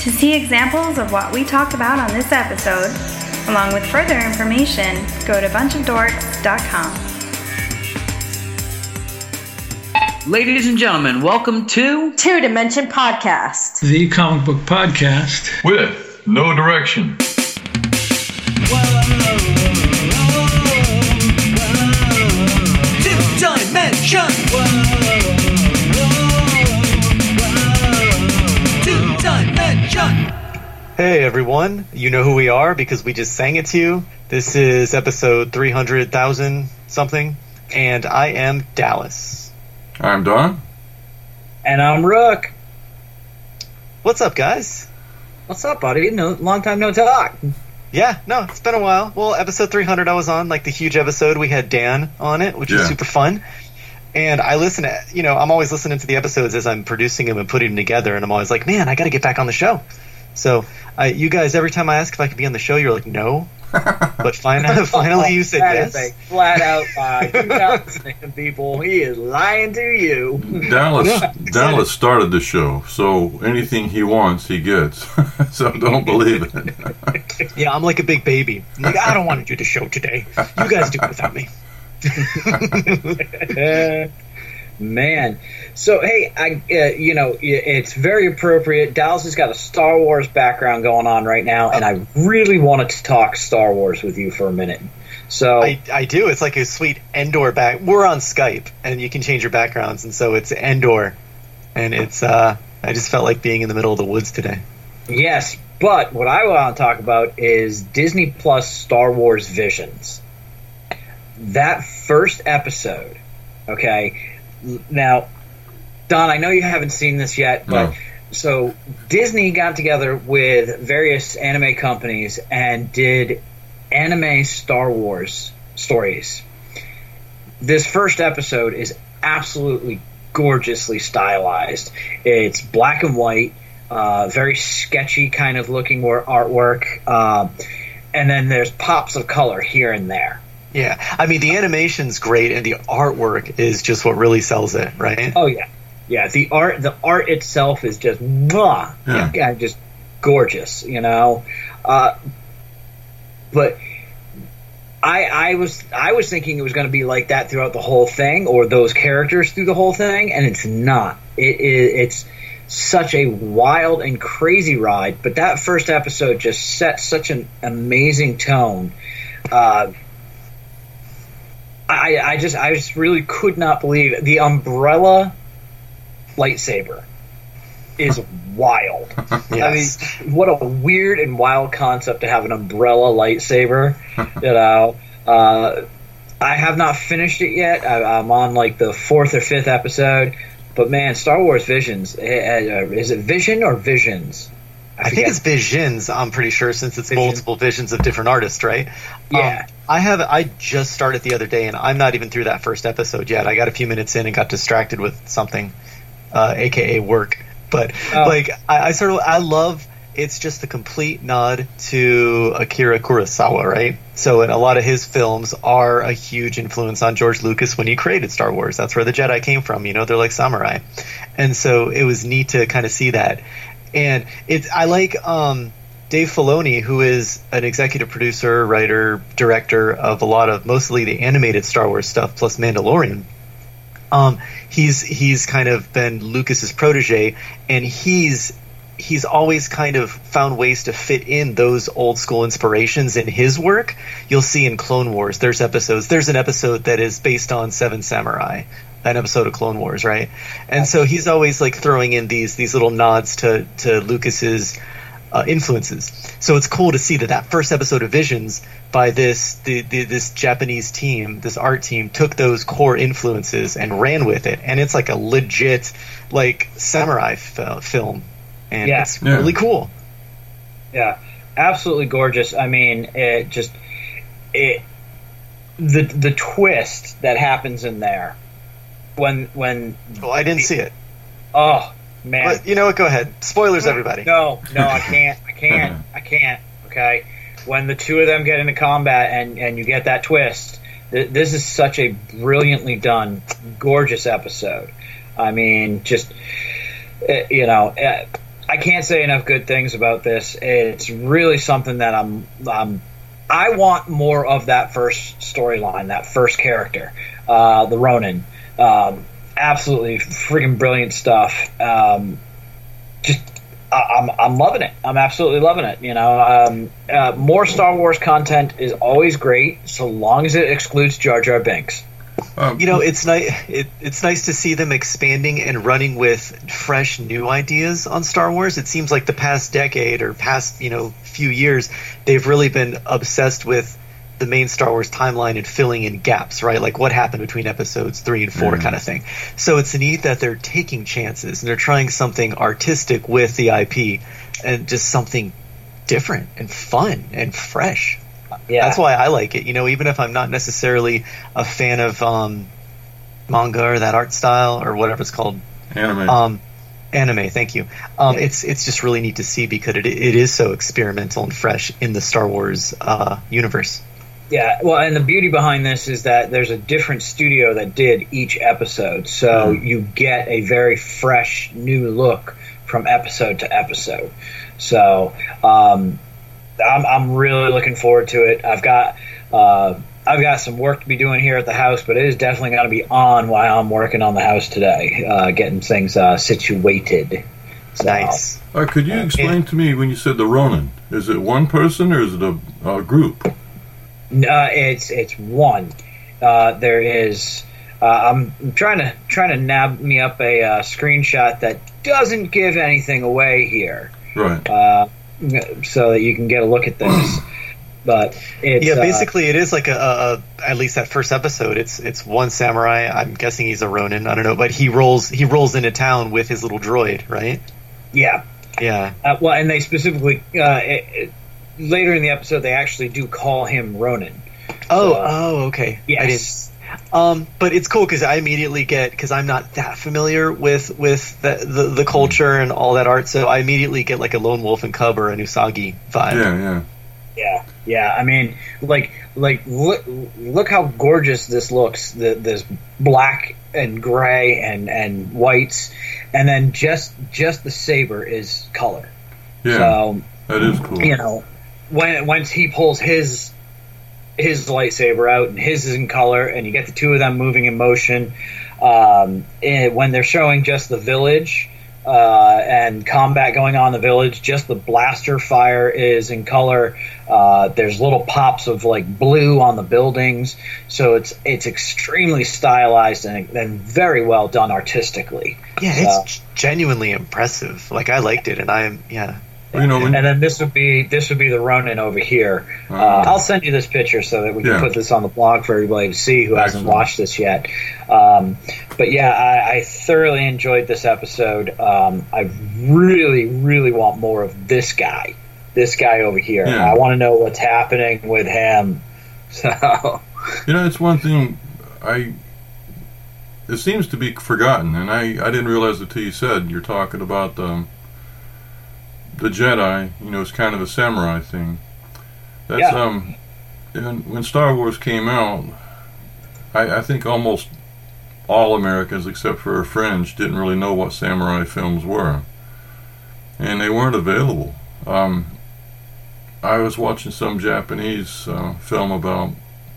To see examples of what we talked about on this episode, along with further information, go to bunchofdorks.com. Ladies and gentlemen, welcome to Two Dimension Podcast, the comic book podcast with no direction. Hey everyone, you know who we are because we just sang it to you. This is episode 300,000 something, and I am Dallas. I'm Don. And I'm Rook. What's up, guys? What's up, buddy? Long time no talk. Yeah, no, it's been a while. Well, episode 300 I was on, like the huge episode. We had Dan on it, which was super fun. And I listen to, I'm always listening to the episodes as I'm producing them and putting them together, and I'm always like, man, I got to get back on the show. So, you guys, every time I ask if I could be on the show, you're like, no. But finally you said yes. That is a flat out lie. You got people. He is lying to you. Dallas started the show, so anything he wants, he gets. So don't believe it. Yeah, I'm like a big baby. I'm like, I don't want to do the show today. You guys do it without me. Man, so hey, it's very appropriate. Dallas has got a Star Wars background going on right now, and I really wanted to talk Star Wars with you for a minute. So I do. It's like a sweet Endor back. We're on Skype, and you can change your backgrounds, and so it's Endor, and it's. I just felt like being in the middle of the woods today. Yes, but what I want to talk about is Disney Plus Star Wars Visions. That first episode, okay. Now, Don, I know you haven't seen this yet, but So Disney got together with various anime companies and did anime Star Wars stories. This first episode is absolutely gorgeously stylized. It's black and white, very sketchy kind of looking artwork, and then there's pops of color here and there. Yeah, I mean, the animation's great, and the artwork is just what really sells it, right? Oh, yeah. Yeah, the art itself is just, just gorgeous, But I was thinking it was going to be like that throughout the whole thing, or those characters through the whole thing, and it's not. It's such a wild and crazy ride, but that first episode just set such an amazing tone. I just really could not believe it. The umbrella lightsaber is wild. Yes. I mean, what a weird and wild concept to have an umbrella lightsaber. I have not finished it yet. I'm on like the 4th or 5th episode. But man, Star Wars Visions, is it Vision or Visions? I think it's Visions, I'm pretty sure, since it's multiple visions of different artists, right? Yeah. I just started the other day, and I'm not even through that first episode yet. I got a few minutes in and got distracted with something, a.k.a. work. But, I love, it's just a complete nod to Akira Kurosawa, right? So, and a lot of his films are a huge influence on George Lucas when he created Star Wars. That's where the Jedi came from, they're like samurai. And so it was neat to kind of see that. And I like Dave Filoni, who is an executive producer, writer, director of mostly the animated Star Wars stuff, plus Mandalorian. He's kind of been Lucas's protege, and he's always kind of found ways to fit in those old school inspirations in his work. You'll see in Clone Wars, there's an episode that is based on Seven Samurai, an episode of Clone Wars, right? And so he's always like throwing in these little nods to Lucas's influences. So it's cool to see that first episode of Visions by this Japanese team, this art team, took those core influences and ran with it, and it's like a legit like samurai film, and it's really cool. Yeah, absolutely gorgeous. I mean, the twist that happens in there. When I didn't see it. Oh man! But you know what? Go ahead. Spoilers, everybody. No, I can't. Okay. When the two of them get into combat and you get that twist, this is such a brilliantly done, gorgeous episode. I mean, just I can't say enough good things about this. It's really something that I want more of that first storyline, that first character, the Ronin. Absolutely freaking brilliant stuff. I'm loving it. I'm absolutely loving it. You know, more Star Wars content is always great, so long as it excludes Jar Jar Binks. You know, it's nice. It's nice to see them expanding and running with fresh, new ideas on Star Wars. It seems like the past decade or past, few years, they've really been obsessed with the main Star Wars timeline and filling in gaps, right? Like what happened between episodes 3 and 4 kind of thing. So it's neat that they're taking chances and they're trying something artistic with the IP and just something different and fun and fresh. Yeah. That's why I like it. You know, even if I'm not necessarily a fan of manga or that art style or whatever it's called. Anime, thank you. It's just really neat to see because it is so experimental and fresh in the Star Wars universe. Yeah, well, and the beauty behind this is that there's a different studio that did each episode, so you get a very fresh, new look from episode to episode. So I'm really looking forward to it. I've got some work to be doing here at the house, but it is definitely going to be on while I'm working on the house today, getting things situated. So, nice. Could you explain to me when you said the Ronin? Is it one person or is it a group? It's one. There is. I'm trying to nab me up a screenshot that doesn't give anything away here, right? So that you can get a look at this. But it's, basically it is like a at least that first episode. It's one samurai. I'm guessing he's a Ronin. I don't know, but he rolls into town with his little droid, right? Yeah. Well, and they specifically. Later in the episode, they actually do call him Ronin. Okay. Yes. But it's cool because I immediately get, because I'm not that familiar with the culture and all that art, so I immediately get like a Lone Wolf and Cub or an Usagi vibe. Yeah. I mean, like look how gorgeous this looks. This black and gray and whites, and then just the saber is color. Yeah, so that is cool. You know. Once he pulls his lightsaber out and his is in color, and you get the two of them moving in motion, and when they're showing just the village and combat going on in the village, just the blaster fire is in color. There's little pops of like blue on the buildings, so it's extremely stylized and very well done artistically. Yeah, it's genuinely impressive. Like I liked it, and and then this would be the Ronin over here. I'll send you this picture so that we can put this on the blog for everybody to see who hasn't watched this yet. But yeah, I thoroughly enjoyed this episode. I really, really want more of this guy over here. I want to know what's happening with him. So it's one thing it seems to be forgotten, and I didn't realize it till you said you're talking about the Jedi, it's kind of a samurai thing. That's when Star Wars came out, I think almost all Americans except for a fringe didn't really know what samurai films were, and they weren't available. I was watching some Japanese film about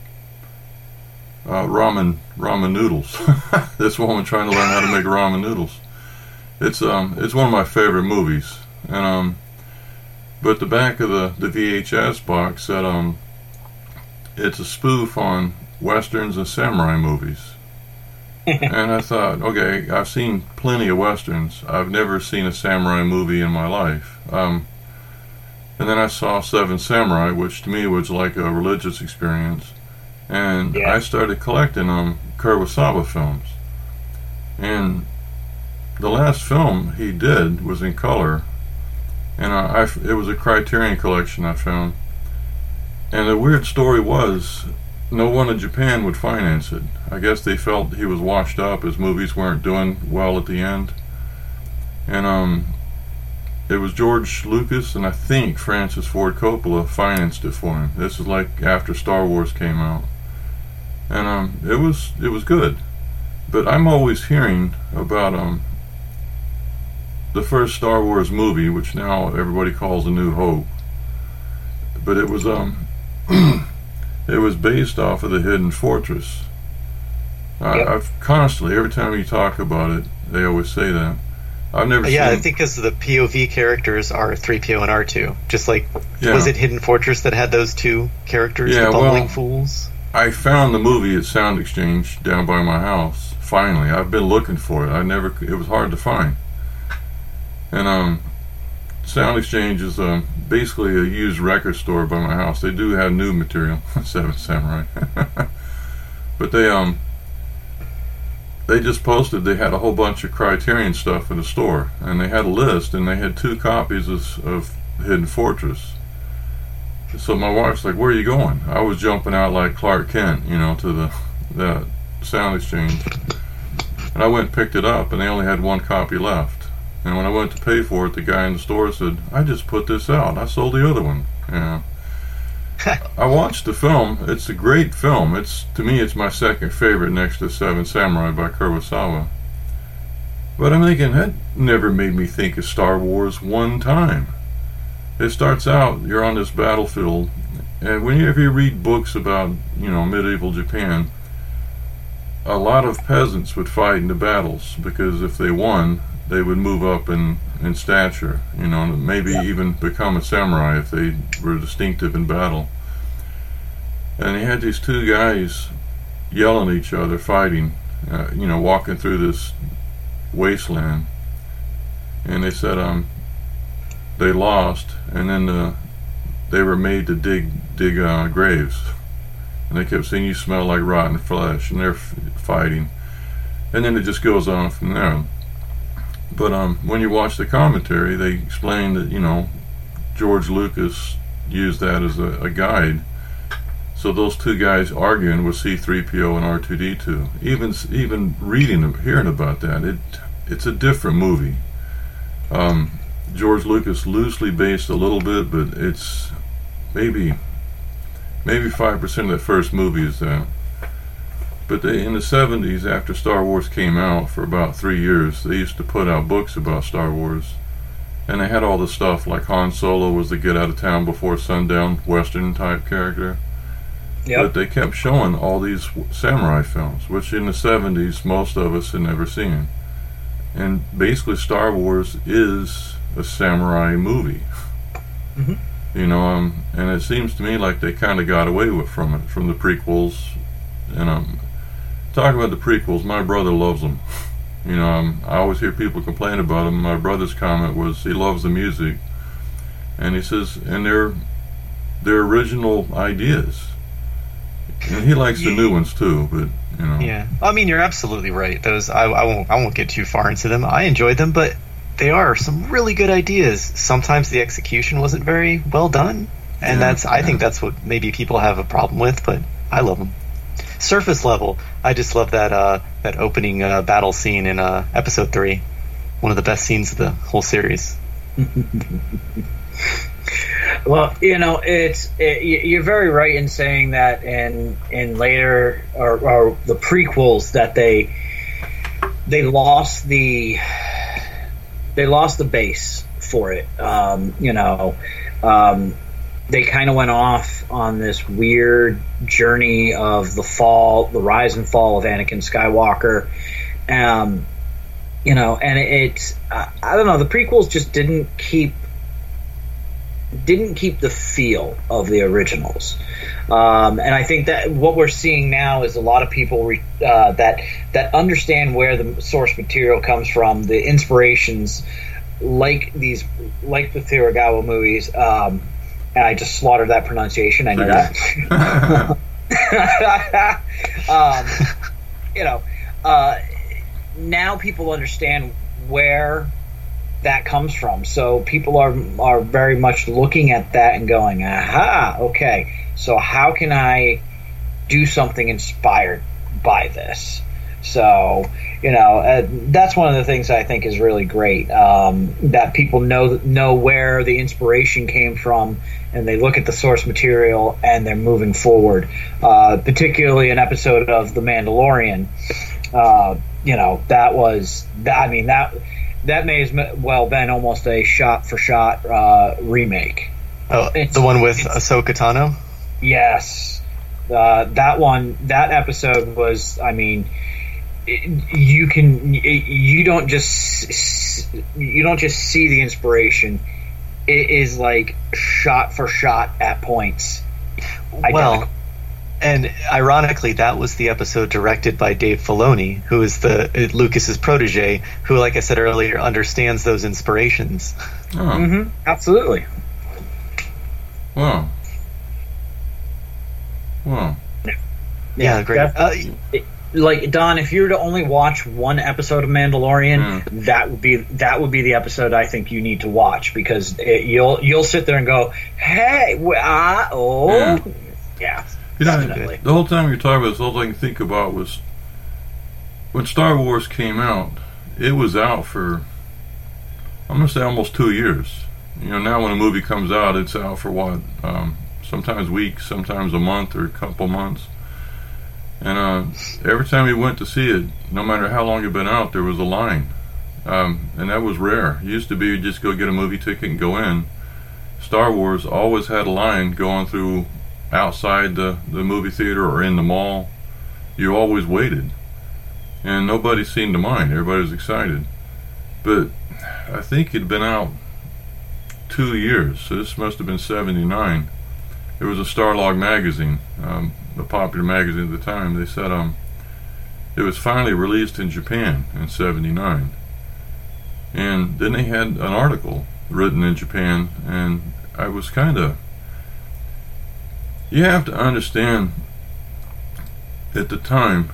ramen noodles. This woman trying to learn how to make ramen noodles. It's one of my favorite movies. And but the back of the VHS box said it's a spoof on westerns and samurai movies. And I thought, okay, I've seen plenty of westerns. I've never seen a samurai movie in my life. And then I saw Seven Samurai, which to me was like a religious experience. And I started collecting Kurosawa films. And the last film he did was in color. And it was a Criterion collection I found. And the weird story was, no one in Japan would finance it. I guess they felt he was washed up, his movies weren't doing well at the end. And it was George Lucas and I think Francis Ford Coppola financed it for him. This is like after Star Wars came out. And it was good. But I'm always hearing about the first Star Wars movie, which now everybody calls A New Hope. But it was it was based off of the Hidden Fortress. I've constantly, every time you talk about it, they always say that. I've never seen. I think because the POV characters are 3PO and R2. Just like, was it Hidden Fortress that had those two characters, the bumbling fools? I found the movie at Sound Exchange down by my house. Finally, I've been looking for it. It was hard to find. And Sound Exchange is basically a used record store by my house. They do have new material, Seven Samurai. But they just posted they had a whole bunch of Criterion stuff in the store, and they had a list, and they had 2 copies of Hidden Fortress. So my wife's like, "Where are you going?" I was jumping out like Clark Kent, to the Sound Exchange. And I went and picked it up, and they only had 1 copy left. And when I went to pay for it, the guy in the store said, "I just put this out. I sold the other one." I watched the film. It's a great film. To me, it's my second favorite next to Seven Samurai by Kurosawa. But I'm thinking, that never made me think of Star Wars one time. It starts out, you're on this battlefield, and whenever you read books about, medieval Japan, a lot of peasants would fight in the battles, because if they won, they would move up in stature, maybe even become a samurai if they were distinctive in battle. And he had these 2 guys yelling at each other, fighting, walking through this wasteland. And they said they lost, and then they were made to dig graves. And they kept saying, "You smell like rotten flesh," and they're fighting. And then it just goes on from there. But when you watch the commentary, they explain that, George Lucas used that as a guide. So those 2 guys arguing with C-3PO and R2-D2, even hearing about that, it's a different movie. George Lucas loosely based a little bit, but it's maybe 5% of that first movie is that. But in the 70s, after Star Wars came out for about 3 years, they used to put out books about Star Wars. And they had all the stuff like Han Solo was the get out of town before sundown Western type character. Yep. But they kept showing all these samurai films, which in the 70s most of us had never seen. And basically Star Wars is a samurai movie. Mm-hmm. And it seems to me like they kind of got away from the prequels. And talking about the prequels, my brother loves them. I always hear people complain about them. My brother's comment was he loves the music, and he says, and they're original ideas. And he likes the new ones too, but Yeah, I mean, you're absolutely right. Those I won't get too far into them. I enjoyed them, but they are some really good ideas. Sometimes the execution wasn't very well done, and I think that's what maybe people have a problem with. But I love them. Surface level, I just love that opening battle scene in episode 3. One of the best scenes of the whole series. Well, you're very right in saying that in later or the prequels that they lost the base for it. They kind of went off on this weird journey of the rise and fall of Anakin Skywalker. And it's I don't know, the prequels just didn't keep the feel of the originals. And I think that what we're seeing now is a lot of people that understand where the source material comes from, the inspirations, like the Kurosawa movies. And I just slaughtered that pronunciation. I know that. Now people understand where that comes from. So people are very much looking at that and going, aha, okay, so how can I do something inspired by this? So, that's one of the things I think is really great, that people know where the inspiration came from, and they look at the source material and they're moving forward. Particularly an episode of The Mandalorian, that may as well been almost a shot-for-shot remake. Oh, the one with Ahsoka Tano? Yes. That episode was, I mean, you don't just see the inspiration. It is like shot for shot at points. Well, and ironically, that was the episode directed by Dave Filoni, who is Lucas's protege, who, like I said earlier, understands those inspirations. Oh. Absolutely. Wow. Yeah, great. Like, Don, if you were to only watch one episode of Mandalorian, that would be the episode I think you need to watch, because you'll sit there and go, hey, yeah. Definitely. The whole time you're talking about this, all I can think about was when Star Wars came out. It was out for, I'm going to say, almost 2 years. Now when a movie comes out, it's out for what? Sometimes weeks, sometimes a month or a couple months. And every time we went to see it, no matter how long it had been out, there was a line. And that was rare. It used to be you just go get a movie ticket and go in. Star Wars always had a line going through outside the movie theater or in the mall. You always waited. And nobody seemed to mind. Everybody was excited. But I think it had been out 2 years, so this must have been 79. There was a Starlog magazine, a popular magazine at the time. They said it was finally released in Japan in 79. And then they had an article written in Japan, and I was kind of... You have to understand, at the time,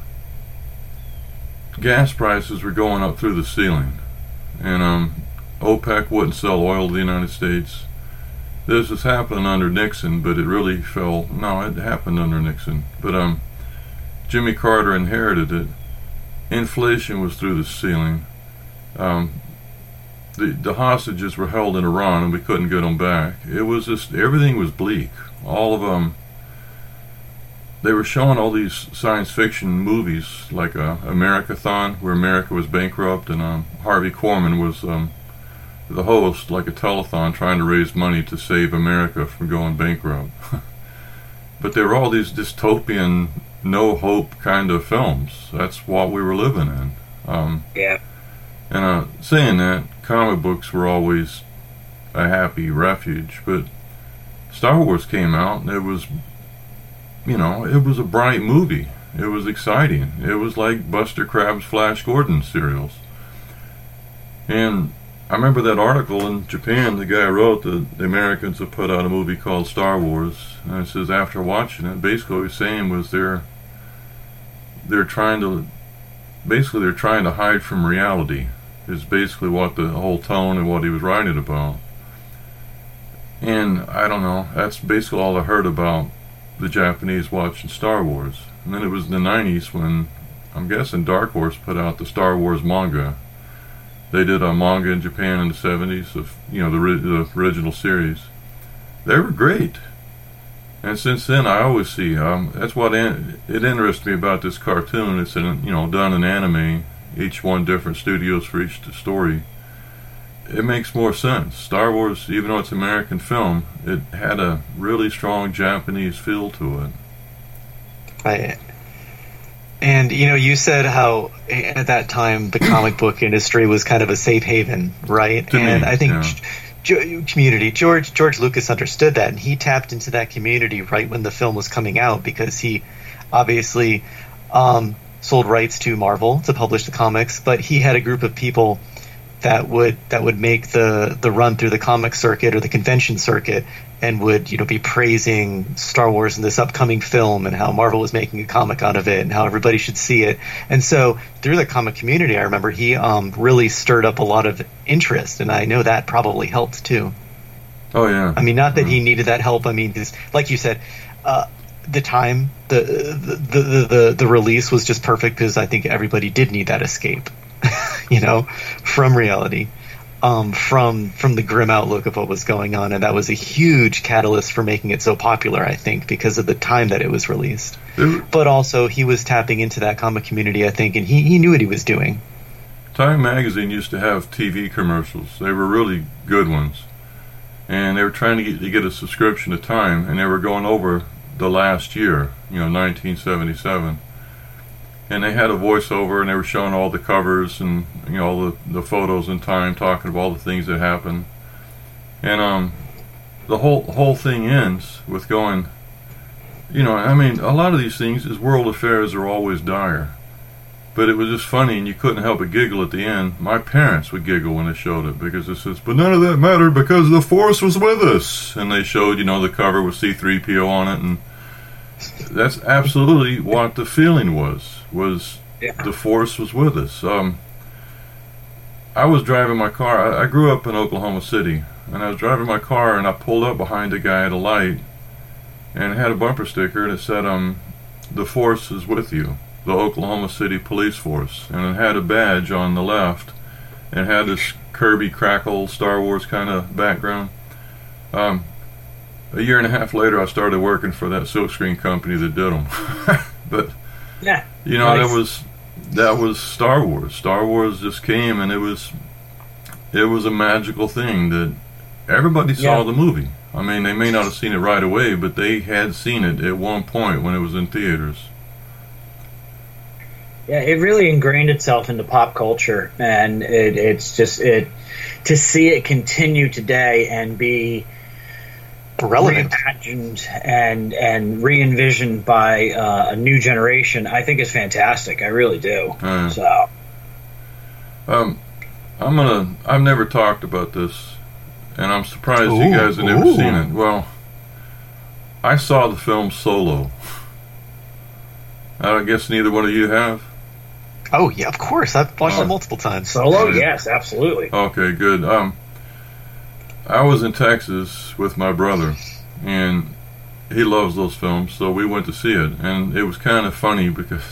gas prices were going up through the ceiling. And OPEC wouldn't sell oil to the United States. This was happening under Nixon, but it really fell... No, it happened under Nixon. But Jimmy Carter inherited it. Inflation was through the ceiling. The hostages were held in Iran, and we couldn't get them back. It was just... Everything was bleak. All of them... They were showing all these science fiction movies, like Americathon, where America was bankrupt, and Harvey Korman was... the host, like a telethon, trying to raise money to save America from going bankrupt. But there were all these dystopian, no-hope kind of films. That's what we were living in. Yeah. And saying that, comic books were always a happy refuge, but Star Wars came out, and it was, it was a bright movie. It was exciting. It was like Buster Crabbe's Flash Gordon serials. And I remember that article in Japan, the guy wrote that the Americans have put out a movie called Star Wars, and it says after watching it, basically what he was saying was they're trying to hide from reality, is basically what the whole tone and what he was writing about. And I don't know, that's basically all I heard about the Japanese watching Star Wars. And then it was in the 90s when, I'm guessing, Dark Horse put out the Star Wars manga. They did a manga in Japan in the 70s of, the original series. They were great. And since then, I always see, that's what it interests me about this cartoon. It's, done in anime, each one different studios for each story. It makes more sense. Star Wars, even though it's an American film, it had a really strong Japanese feel to it. Right. And, you said how at that time the comic book industry was kind of a safe haven, right? And I think community, George Lucas understood that, and he tapped into that community right when the film was coming out, because he obviously sold rights to Marvel to publish the comics, but he had a group of people that would make the run through the comic circuit or the convention circuit, and would be praising Star Wars in this upcoming film, and how Marvel was making a comic out of it, and how everybody should see it. And so through the comic community, I remember he really stirred up a lot of interest, and I know that probably helped too. Oh yeah. I mean, not that he needed that help. I mean, just, like you said, the time, the release was just perfect, because I think everybody did need that escape, from reality. From the grim outlook of what was going on, and that was a huge catalyst for making it so popular, I think, because of the time that it was released. But also, he was tapping into that comic community, I think, and he knew what he was doing. Time magazine used to have TV commercials. They were really good ones. And they were trying to get a subscription to Time, and they were going over the last year, 1977. And they had a voiceover, and they were showing all the covers and all the photos in Time, talking about all the things that happened. And the whole thing ends with going, a lot of these things, as world affairs, are always dire. But it was just funny, and you couldn't help but giggle at the end. My parents would giggle when they showed it, because it says, but none of that mattered because the Force was with us. And they showed, the cover with C-3PO on it, and that's absolutely what the feeling was the Force was with us. I was driving my car. I grew up in Oklahoma City, and I was driving my car, and I pulled up behind a guy at a light, and it had a bumper sticker, and it said, the Force is with you. The Oklahoma City Police Force, and it had a badge on the left, and it had this Kirby Crackle Star Wars kind of background. A year and a half later, I started working for that silkscreen company that did them. But yeah, nice. that was Star Wars. Star Wars just came, and it was a magical thing that everybody saw the movie. I mean, they may not have seen it right away, but they had seen it at one point when it was in theaters. Yeah, it really ingrained itself into pop culture, and it's just to see it continue today and be relevant, reimagined and re-envisioned by a new generation, I think is fantastic. I really do. So, I've never talked about this, and I'm surprised you guys have never seen it. Well, I saw the film Solo. I guess neither one of you have. Oh, yeah, of course. I've watched it multiple times. Solo? Yes, absolutely. Okay, good. I was in Texas with my brother, and he loves those films, so we went to see it. And it was kind of funny because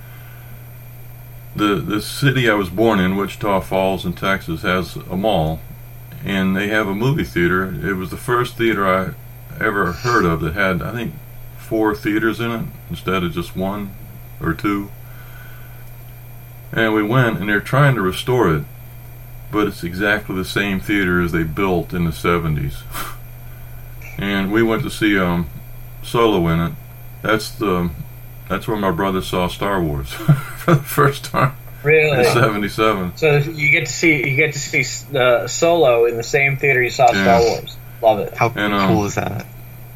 the city I was born in, Wichita Falls in Texas, has a mall, and they have a movie theater. It was the first theater I ever heard of that had, I think, 4 theaters in it instead of just 1 or 2. And we went, and they're trying to restore it, but it's exactly the same theater as they built in the 70s. And we went to see Solo in it. That's where my brother saw Star Wars for the first time. Really? In '77. So you get to see Solo in the same theater you saw Star Wars. Love it. How cool is that?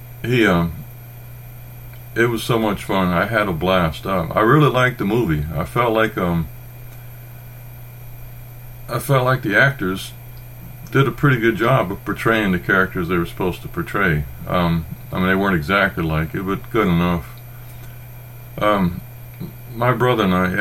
It was so much fun. I had a blast. I really liked the movie. I felt like the actors did a pretty good job of portraying the characters they were supposed to portray. They weren't exactly like it, but good enough. My brother and I,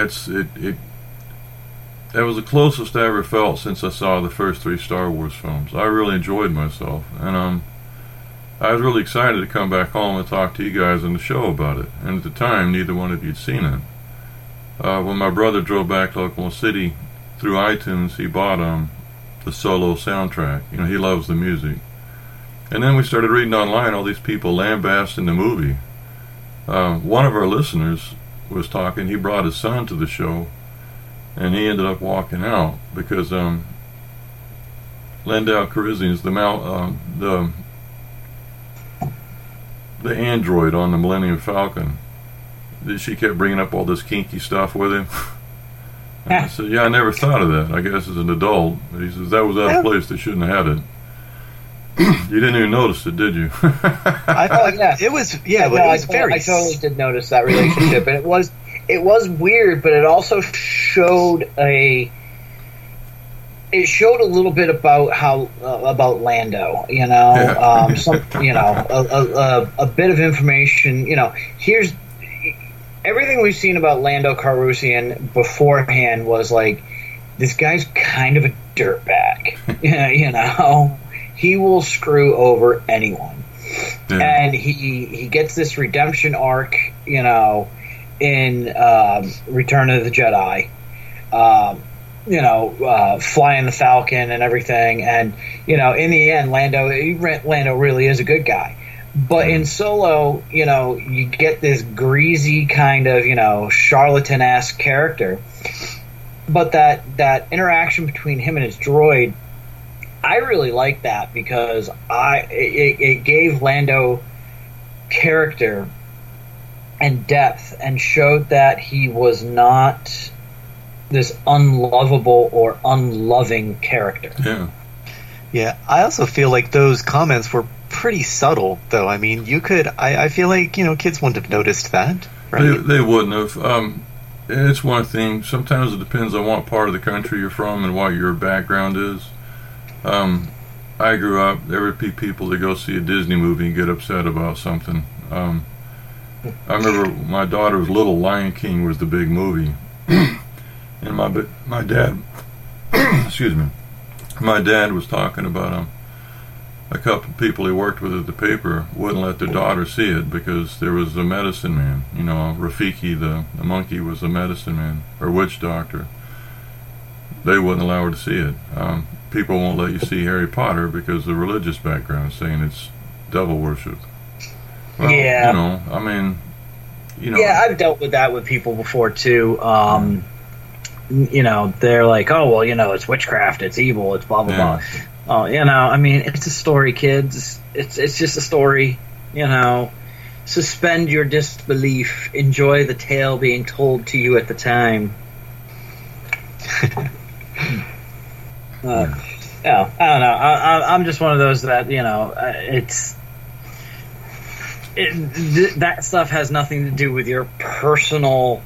that was the closest I ever felt since I saw the first 3 Star Wars films. I really enjoyed myself, and I was really excited to come back home and talk to you guys on the show about it. And at the time, neither one of you had seen it. When my brother drove back to Oklahoma City, through iTunes, he bought the Solo soundtrack. He loves the music. And then we started reading online all these people lambasting the movie. One of our listeners was talking. He brought his son to the show, and he ended up walking out because Lando Calrissian's the android on the Millennium Falcon. She kept bringing up all this kinky stuff with him. And I said, I never thought of that. I guess as an adult. He says, that was out of place. They shouldn't have had it. You didn't even notice it, did you? I thought it was, it was very... I totally did notice that relationship. And it was weird, but it also showed a little bit about about Lando, a bit of information. Here's everything we've seen about Lando Calrissian beforehand was like, this guy's kind of a dirtbag. He will screw over anyone. Yeah. And he gets this redemption arc, in Return of the Jedi. Flying the Falcon and everything, and in the end, Lando really is a good guy. But in Solo, you get this greasy kind of charlatan-esque character, but that interaction between him and his droid, I really like that because it gave Lando character and depth and showed that he was not this unlovable or unloving character. Yeah. Yeah, I also feel like those comments were pretty subtle, though. I mean, I feel like, kids wouldn't have noticed that, right? They wouldn't have. It's one thing. Sometimes it depends on what part of the country you're from and what your background is. I grew up, there would be people that go see a Disney movie and get upset about something. I remember my daughter was little, Lion King was the big movie. And my dad, excuse me, my dad was talking about a couple of people he worked with at the paper wouldn't let their daughter see it because there was a medicine man. Rafiki, the monkey, was a medicine man, or witch doctor. They wouldn't allow her to see it. People won't let you see Harry Potter because of the religious background, saying it's devil worship. Well, yeah. Yeah, I've dealt with that with people before, too. They're like, oh, well, it's witchcraft, it's evil, it's blah, blah, blah. Oh, it's a story, kids. It's just a story, Suspend your disbelief. Enjoy the tale being told to you at the time. I don't know. I'm just one of those that, that stuff has nothing to do with your personal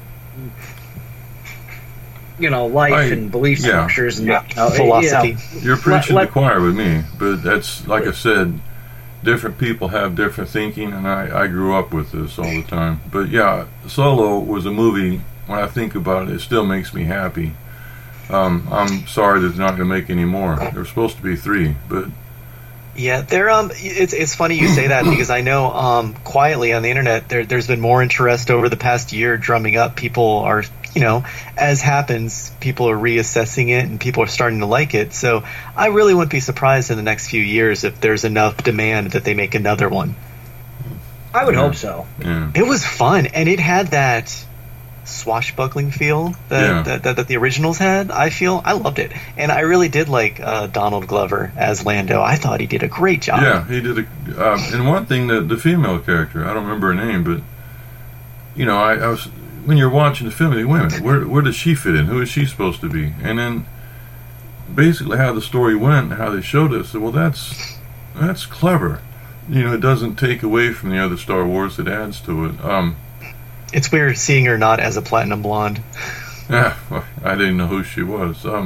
life and belief structures and philosophy. You're preaching to the choir with me, but that's, like I said, different people have different thinking, and I grew up with this all the time. But yeah, Solo was a movie, when I think about it, it still makes me happy. I'm sorry that they're not going to make any more. There were supposed to be 3, but... Yeah, it's funny you say that because I know quietly on the internet there's been more interest over the past year drumming up. People are, as happens, people are reassessing it and people are starting to like it. So I really wouldn't be surprised in the next few years if there's enough demand that they make another one. I would hope so. Yeah. It was fun, and it had that swashbuckling feel that the originals had. I loved it, and I really did like Donald Glover as Lando. I thought he did a great job. Yeah, he did and one thing, the female character, I don't remember her name, but I was, when you're watching the film, you think, wait a minute, where does she fit in? Who is she supposed to be? And then basically how the story went, how they showed us, well, that's clever. It doesn't take away from the other Star Wars; it adds to it. It's weird seeing her not as a platinum blonde. Yeah, well, I didn't know who she was. And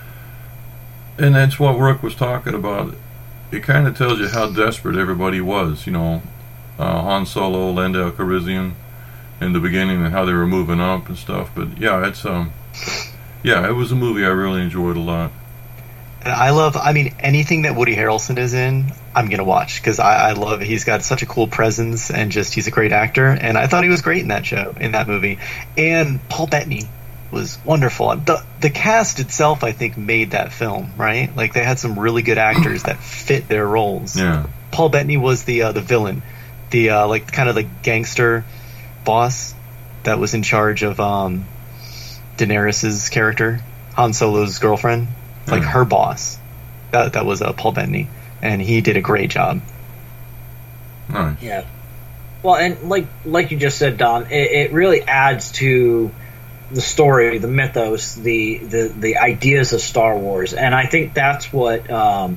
that's what Rook was talking about. It kind of tells you how desperate everybody was. Han Solo, Lando Calrissian in the beginning, and how they were moving up and stuff. But yeah, it was a movie I really enjoyed a lot. And I love, anything that Woody Harrelson is in, I'm going to watch, because I love, he's got such a cool presence, and just, he's a great actor, and I thought he was great in that movie. And Paul Bettany was wonderful. The cast itself, I think, made that film, right? Like, they had some really good actors that fit their roles. Yeah. Paul Bettany was the villain, kind of the gangster boss that was in charge of Daenerys's character, Han Solo's girlfriend. Like her boss, that was Paul Bettany, and he did a great job. Nice. Yeah. Well, and like you just said, Don, it really adds to the story, the mythos, the ideas of Star Wars, and I think that's what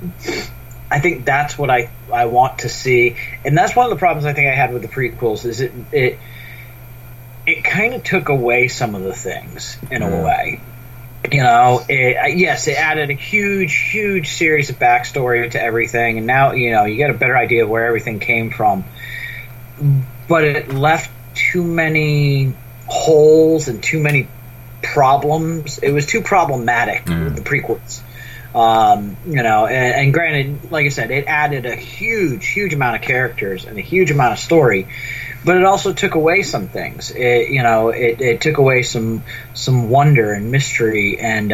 I want to see, and that's one of the problems I think I had with the prequels is it kind of took away some of the things in a way. Yes, it added a huge series of backstory to everything, and now, you get a better idea of where everything came from. But it left too many holes and too many problems. It was too problematic with the prequels. And granted, like I said, it added a huge amount of characters and a huge amount of story. But it also took away some things. It took away some wonder and mystery, and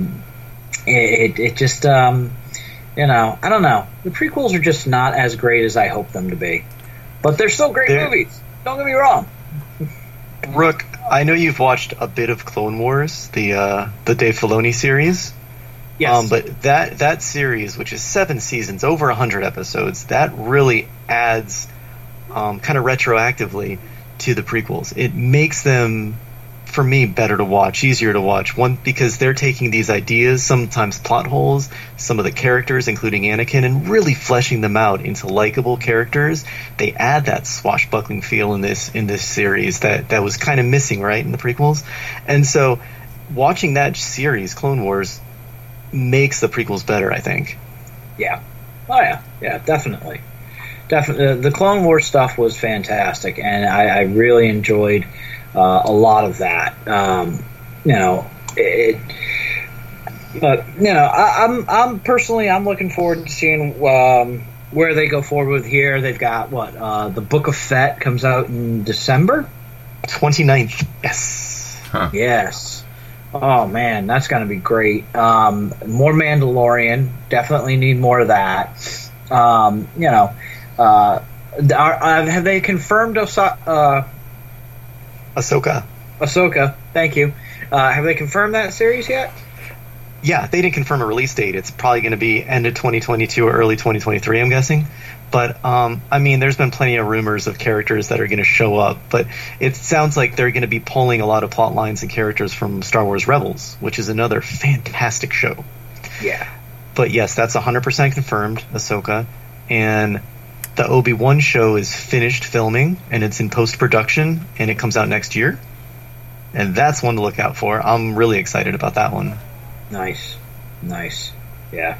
it just I don't know. The prequels are just not as great as I hope them to be, but they're still great movies. Don't get me wrong. Rook, I know you've watched a bit of Clone Wars, the Dave Filoni series. Yes. But that series, which is 7 seasons, over 100 episodes, that really adds kind of retroactively to the prequels. It makes them, for me, better to watch, easier to watch. One, because they're taking these ideas, sometimes plot holes, some of the characters, including Anakin, and really fleshing them out into likable characters. They add that swashbuckling feel in this series that was kind of missing, right, in the prequels. And so watching that series, Clone Wars, makes the prequels better, I think. Yeah. Oh, yeah. Yeah, definitely. Definitely. The Clone Wars stuff was fantastic, and I really enjoyed a lot of that. I'm personally looking forward to seeing where they go forward with here. They've got the Book of Fett comes out in December 29th. Yes. Huh. Yes. Oh man, that's gonna be great. More Mandalorian. Definitely need more of that. Have they confirmed Ahsoka. Ahsoka, thank you. Have they confirmed that series yet? Yeah, they didn't confirm a release date. It's probably going to be end of 2022 or early 2023, I'm guessing. But, there's been plenty of rumors of characters that are going to show up. But it sounds like they're going to be pulling a lot of plot lines and characters from Star Wars Rebels, which is another fantastic show. Yeah. But yes, that's 100% confirmed, Ahsoka. And the Obi-Wan show is finished filming, and it's in post-production, and it comes out next year. And that's one to look out for. I'm really excited about that one. Nice. Yeah.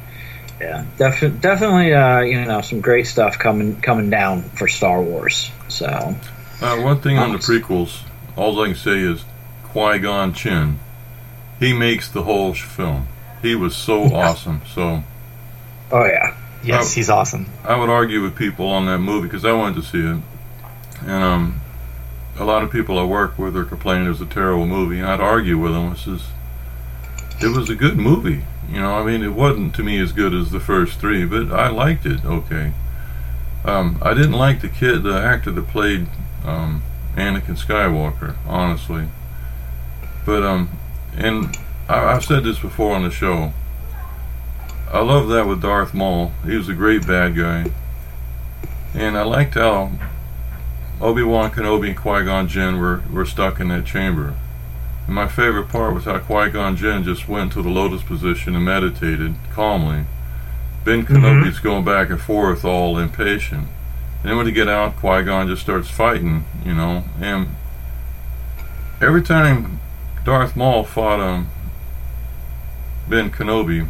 Definitely. Some great stuff coming down for Star Wars. So. One thing on the prequels, all I can say is Qui-Gon Jinn. He makes the whole film. He was so awesome. So. Oh yeah. Yes, he's awesome. I would argue with people on that movie because I wanted to see it, and a lot of people I work with are complaining it was a terrible movie. And I'd argue with them. It was a good movie. It wasn't to me as good as the first 3, but I liked it. Okay. I didn't like the actor that played Anakin Skywalker, honestly. But and I've said this before on the show. I love that with Darth Maul. He was a great bad guy. And I liked how Obi-Wan Kenobi and Qui-Gon Jinn were stuck in that chamber. And my favorite part was how Qui-Gon Jinn just went to the lotus position and meditated calmly. Ben Kenobi's going back and forth all impatient. And then when they get out, Qui-Gon just starts fighting, And every time Darth Maul fought Ben Kenobi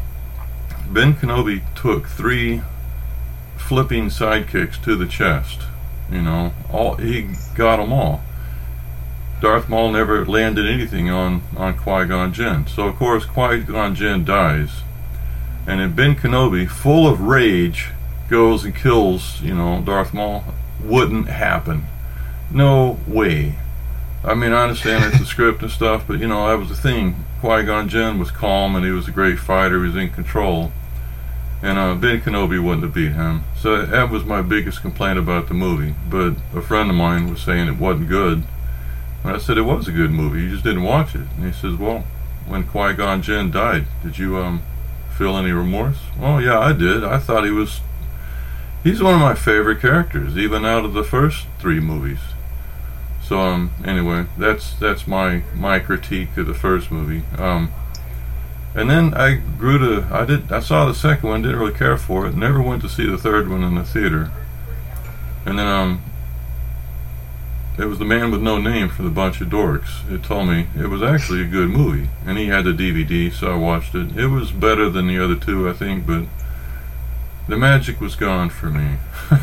took 3 flipping sidekicks to the chest. He got them all. Darth Maul never landed anything on Qui-Gon Jinn. So of course Qui-Gon Jinn dies, and then Ben Kenobi, full of rage, goes and kills Darth Maul. Wouldn't happen. No way. I understand it's a script and stuff, but that was the thing. Qui-Gon Jinn was calm, and he was a great fighter. He was in control. And Ben Kenobi wouldn't have beat him. So that was my biggest complaint about the movie. But a friend of mine was saying it wasn't good. And I said it was a good movie. You just didn't watch it. And he says, well, when Qui-Gon Jinn died, did you feel any remorse? Oh, yeah, I did. I thought he's one of my favorite characters, even out of the first 3 movies. So, anyway, that's my critique of the first movie. And then I saw the second one, didn't really care for it, never went to see the third one in the theater. And then it was The Man with No Name for the Bunch of Dorks. It told me it was actually a good movie, and he had the DVD, so I watched it. It was better than the other 2, I think, but the magic was gone for me.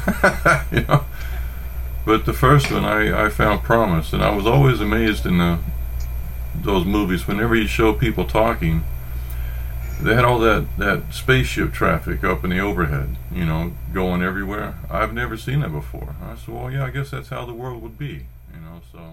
But the first one I found promise, and I was always amazed in those movies. Whenever you show people talking, they had all that spaceship traffic up in the overhead, going everywhere. I've never seen that before. I said, well, yeah, I guess that's how the world would be, so.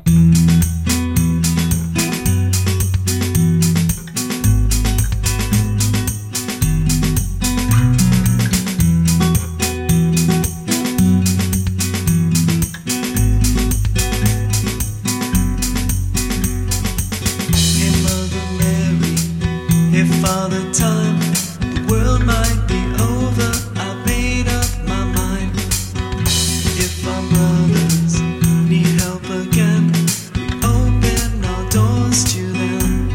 by the time the world might be over, I've made up my mind. If our brothers need help again, we open our doors to them.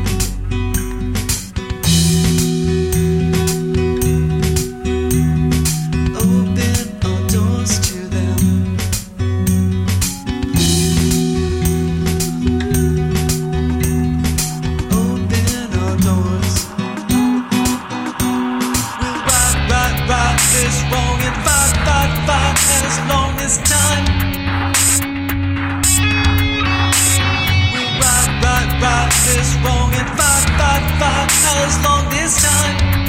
Open our doors to them. Open our doors. We'll right this wrong and fight as long as time. We'll right this wrong and fight as long as time.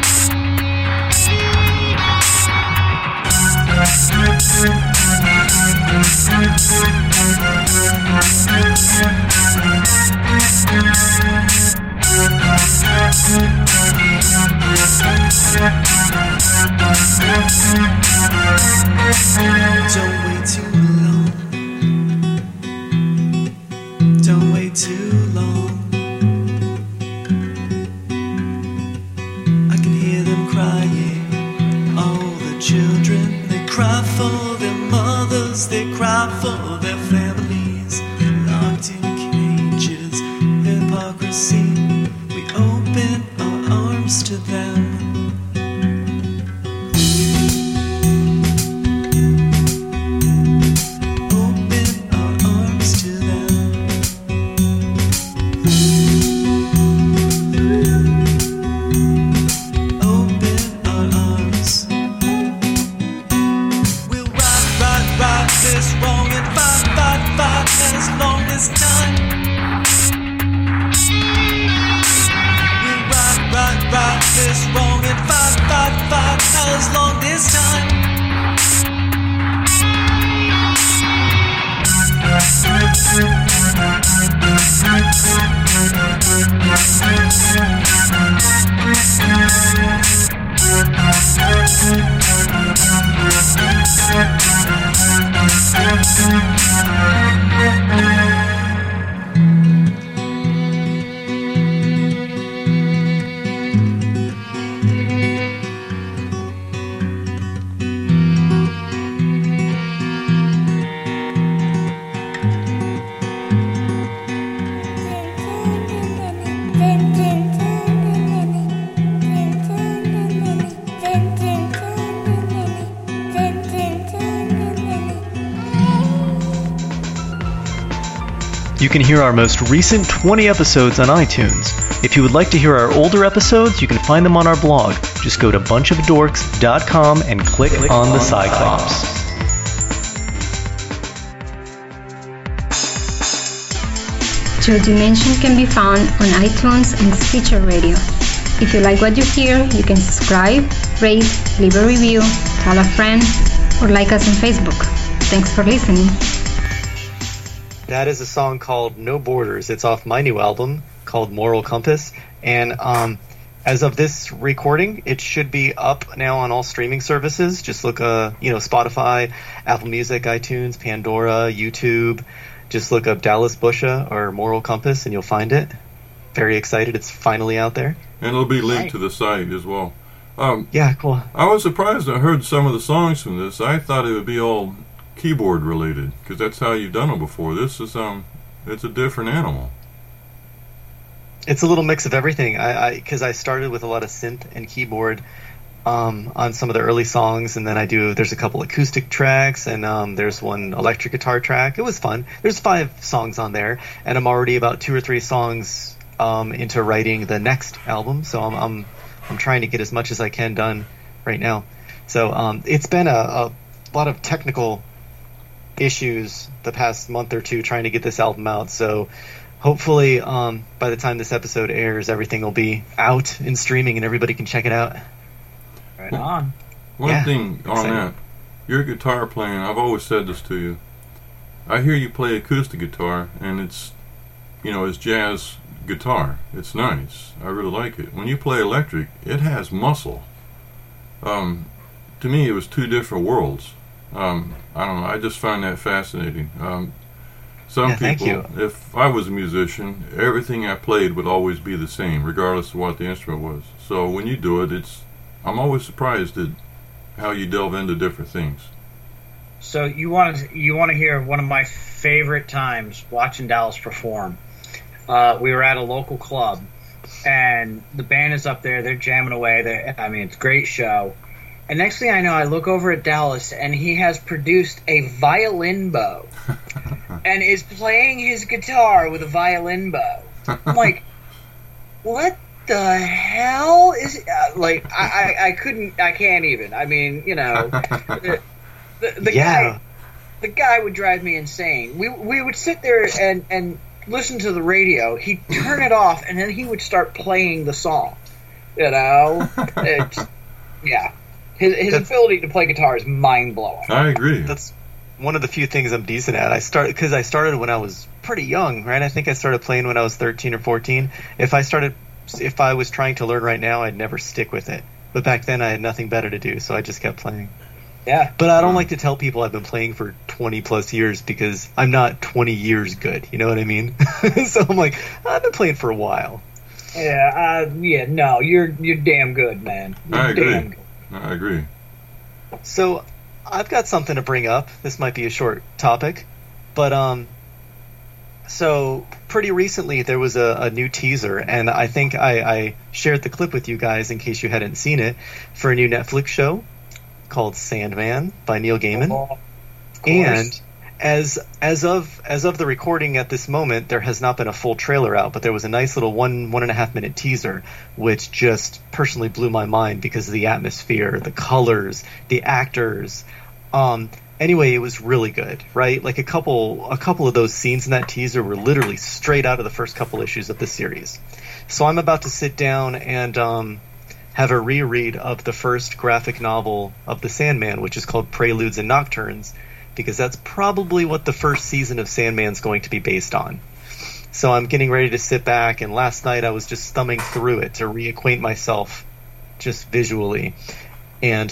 Don't wait too long. Don't wait too long. I can hear them crying. All the children, they cry for their mothers, they cry for their families, locked in cages. Hypocrisy, we open our arms to them. Open our arms to them. Open our arms. We'll right this wrong and fight as long as time. We'll right this wrong and fight as long as time. You can hear our most recent 20 episodes on iTunes. If you would like to hear our older episodes, you can find them on our blog. Just go to bunchofdorks.com and click on the Cyclops. Joe Dimension can be found on iTunes and Stitcher Radio. If you like what you hear, you can subscribe, rate, leave a review, tell a friend, or like us on Facebook. Thanks for listening. That is a song called No Borders. It's off my new album called Moral Compass. And as of this recording, it should be up now on all streaming services. Just look, Spotify, Apple Music, iTunes, Pandora, YouTube. Just look up Dallas Busha or Moral Compass and you'll find it. Very excited. It's finally out there. And it'll be linked to the site as well. Yeah, cool. I was surprised I heard some of the songs from this. I thought it would be all keyboard related because that's how you've done it before. This is it's a different animal. It's a little mix of everything. Because I started with a lot of synth and keyboard on some of the early songs, and then there's a couple acoustic tracks, and there's one electric guitar track. It was fun. There's 5 songs on there, and I'm already about 2 or 3 songs into writing the next album. So I'm trying to get as much as I can done right now. So it's been a lot of technical issues the past month or 2 trying to get this album out. So hopefully by the time this episode airs, everything will be out in streaming and everybody can check it out. Right on. One thing on that, your guitar playing, I've always said this to you. I hear you play acoustic guitar, and it's jazz guitar. It's nice. I really like it. When you play electric, it has muscle. To me, it was 2 different worlds. I don't know. I just find that fascinating. Some Yeah, thank people, if I was a musician, everything I played would always be the same, regardless of what the instrument was. So when you do it, I'm always surprised at how you delve into different things. So you want to hear one of my favorite times watching Dallas perform? We were at a local club, and the band is up there. They're jamming away. It's a great show. And next thing I know, I look over at Dallas, and he has produced a violin bow and is playing his guitar with a violin bow. I'm like, what the hell is I can't even. I mean, the guy would drive me insane. We would sit there and listen to the radio. He'd turn it off, and then he would start playing the song. His ability to play guitar is mind-blowing. I agree. That's one of the few things I'm decent at. I started when I was pretty young, right? I think I started playing when I was 13 or 14. If I was trying to learn right now, I'd never stick with it. But back then, I had nothing better to do, so I just kept playing. Yeah. But I don't like to tell people I've been playing for 20-plus years because I'm not 20 years good. You know what I mean? So I'm like, I've been playing for a while. No, you're damn good, man. I agree. Damn good. I agree. So I've got something to bring up. This might be a short topic, but so pretty recently there was a new teaser, and I think I shared the clip with you guys in case you hadn't seen it, for a new Netflix show called Sandman by Neil Gaiman. Oh, and as of the recording at this moment, there has not been a full trailer out, but there was a nice little 1.5 minute teaser, which just personally blew my mind because of the atmosphere, the colors, the actors. Anyway, it was really good, right? Like a couple of those scenes in that teaser were literally straight out of the first couple issues of the series. So I'm about to sit down and have a reread of the first graphic novel of the Sandman, which is called Preludes and Nocturnes, because that's probably what the first season of Sandman's going to be based on. So I'm getting ready to sit back, and last night I was just thumbing through it to reacquaint myself just visually. And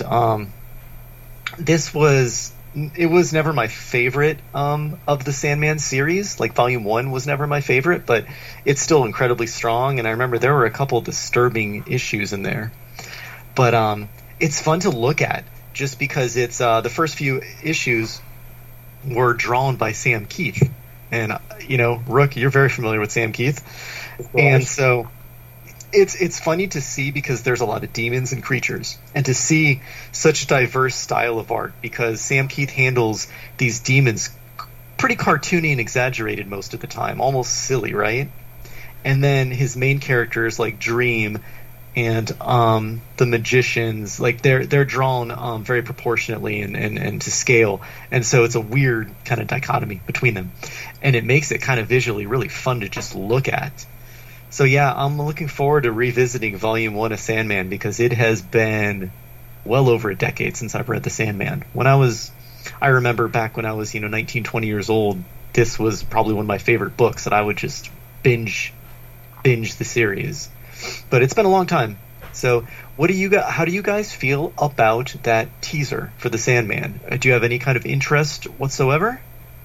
it was never my favorite of the Sandman series. Like, Volume 1 was never my favorite, but it's still incredibly strong, and I remember there were a couple of disturbing issues in there. But it's fun to look at, just because it's the first few issues were drawn by Sam Keith. And, Rook, you're very familiar with Sam Keith. And so it's funny to see because there's a lot of demons and creatures. And to see such a diverse style of art, because Sam Keith handles these demons pretty cartoony and exaggerated most of the time. Almost silly, right? And then his main characters like Dream and the magicians, like they're drawn very proportionately and to scale, and so it's a weird kind of dichotomy between them, and it makes it kind of visually really fun to just look at. So yeah, I'm looking forward to revisiting Volume 1 of Sandman, because it has been well over a decade since I've read the Sandman. I remember back when I was 19, 20 years old, this was probably one of my favorite books that I would just binge the series. But it's been a long time. So how do you guys feel about that teaser for the Sandman? Do you have any kind of interest whatsoever?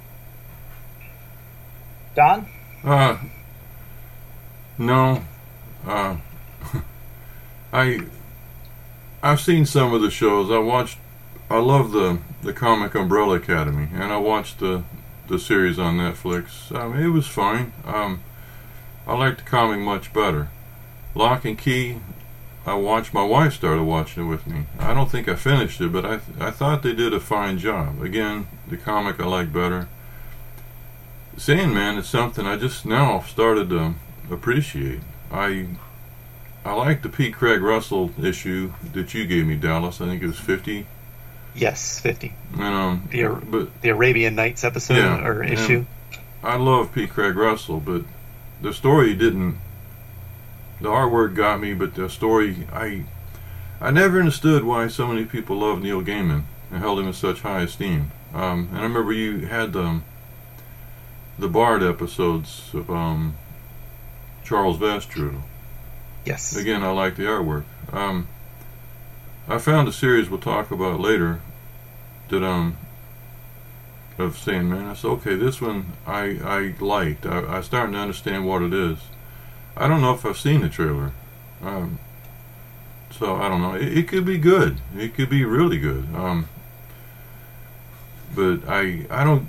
Don? No. I've seen some of the shows. I love the Comic Umbrella Academy, and I watched the series on Netflix. It was fine. I like the comic much better. Lock and Key, my wife started watching it with me. I don't think I finished it, but I thought they did a fine job. Again, the comic I like better. Sandman is something I just now started to appreciate. I like the Pete Craig Russell issue that you gave me, Dallas. I think it was 50. Yes, 50. And the Arabian Nights episode or issue. I love Pete Craig Russell, but the story didn't. The artwork got me, but the story, I never understood why so many people loved Neil Gaiman and held him in such high esteem. And I remember you had the Bard episodes of Charles Vastrudel. Yes. Again, I like the artwork. I found a series we'll talk about later that of Sandman. I said, okay, this one I liked. I starting to understand what it is. I don't know if I've seen the trailer. So I don't know. It could be good. It could be really good. But I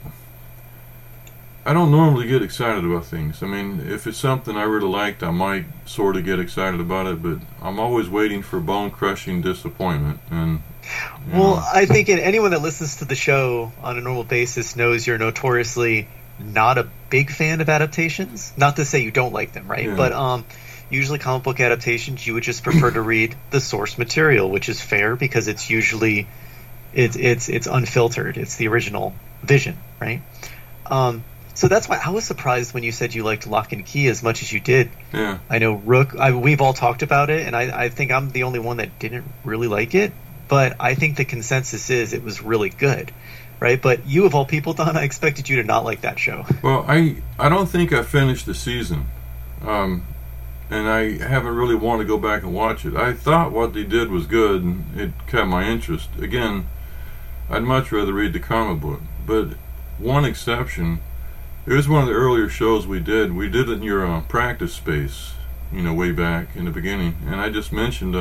don't normally get excited about things. I mean, if it's something I really liked, I might sort of get excited about it, but I'm always waiting for bone-crushing disappointment. And well, I think anyone that listens to the show on a normal basis knows you're notoriously not a big fan of adaptations. Not to say you don't like them, right? Yeah. But usually comic book adaptations, you would just prefer to read the source material, which is fair because it's usually it's unfiltered. It's the original vision, right? So that's why I was surprised when you said you liked Lock and Key as much as you did. Yeah. I know Rook. We've all talked about it, and I think I'm the only one that didn't really like it. But I think the consensus is it was really good, right? But you, of all people, Don, I expected you to not like that show. Well, I don't think I finished the season, and I haven't really wanted to go back and watch it. I thought what they did was good, and it kept my interest. Again, I'd much rather read the comic book. But one exception, it was one of the earlier shows we did. We did it in your practice space, way back in the beginning. And I just mentioned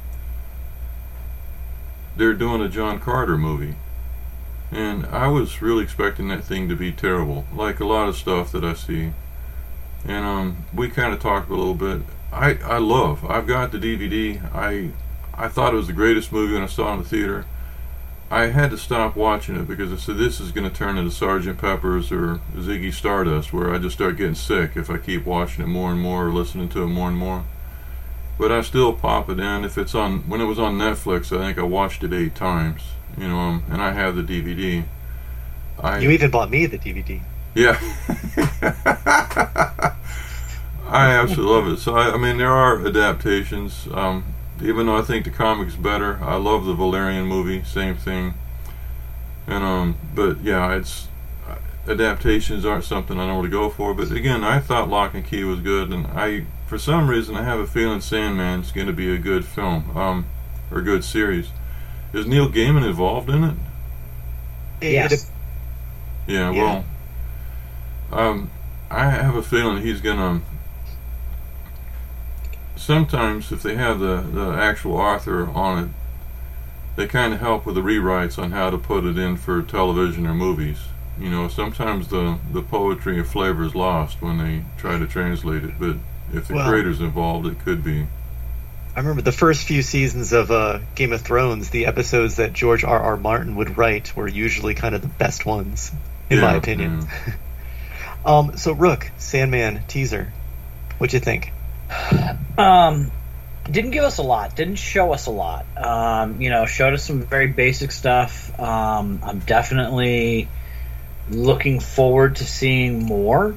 they're doing a John Carter movie. And I was really expecting that thing to be terrible, like a lot of stuff that I see. And we kind of talked a little bit. I've got the DVD. I thought it was the greatest movie when I saw it in the theater. I had to stop watching it because I said this is going to turn into Sgt. Pepper's or Ziggy Stardust, where I just start getting sick if I keep watching it more and more or listening to it more and more. But I still pop it in. If it's on, when it was on Netflix, I think I watched it 8 times. And I have the DVD. You even bought me the DVD. Yeah. I absolutely love it. So I mean, there are adaptations. Even though I think the comic's better, I love the Valerian movie. Same thing. And but yeah, adaptations aren't something I normally go for. But again, I thought Lock and Key was good, and for some reason, I have a feeling Sandman's going to be a good film, or a good series. Is Neil Gaiman involved in it? Yes. Yeah. Well, I have a feeling he's gonna. Sometimes, if they have the actual author on it, they kind of help with the rewrites on how to put it in for television or movies. Sometimes the poetry and flavor is lost when they try to translate it, but if the creator's involved, it could be. I remember the first few seasons of Game of Thrones, the episodes that George R.R. Martin would write were usually kind of the best ones, in my opinion. Yeah. So Rook, Sandman teaser, what'd you think? Didn't give us a lot. Didn't show us a lot. Showed us some very basic stuff. I'm definitely looking forward to seeing more.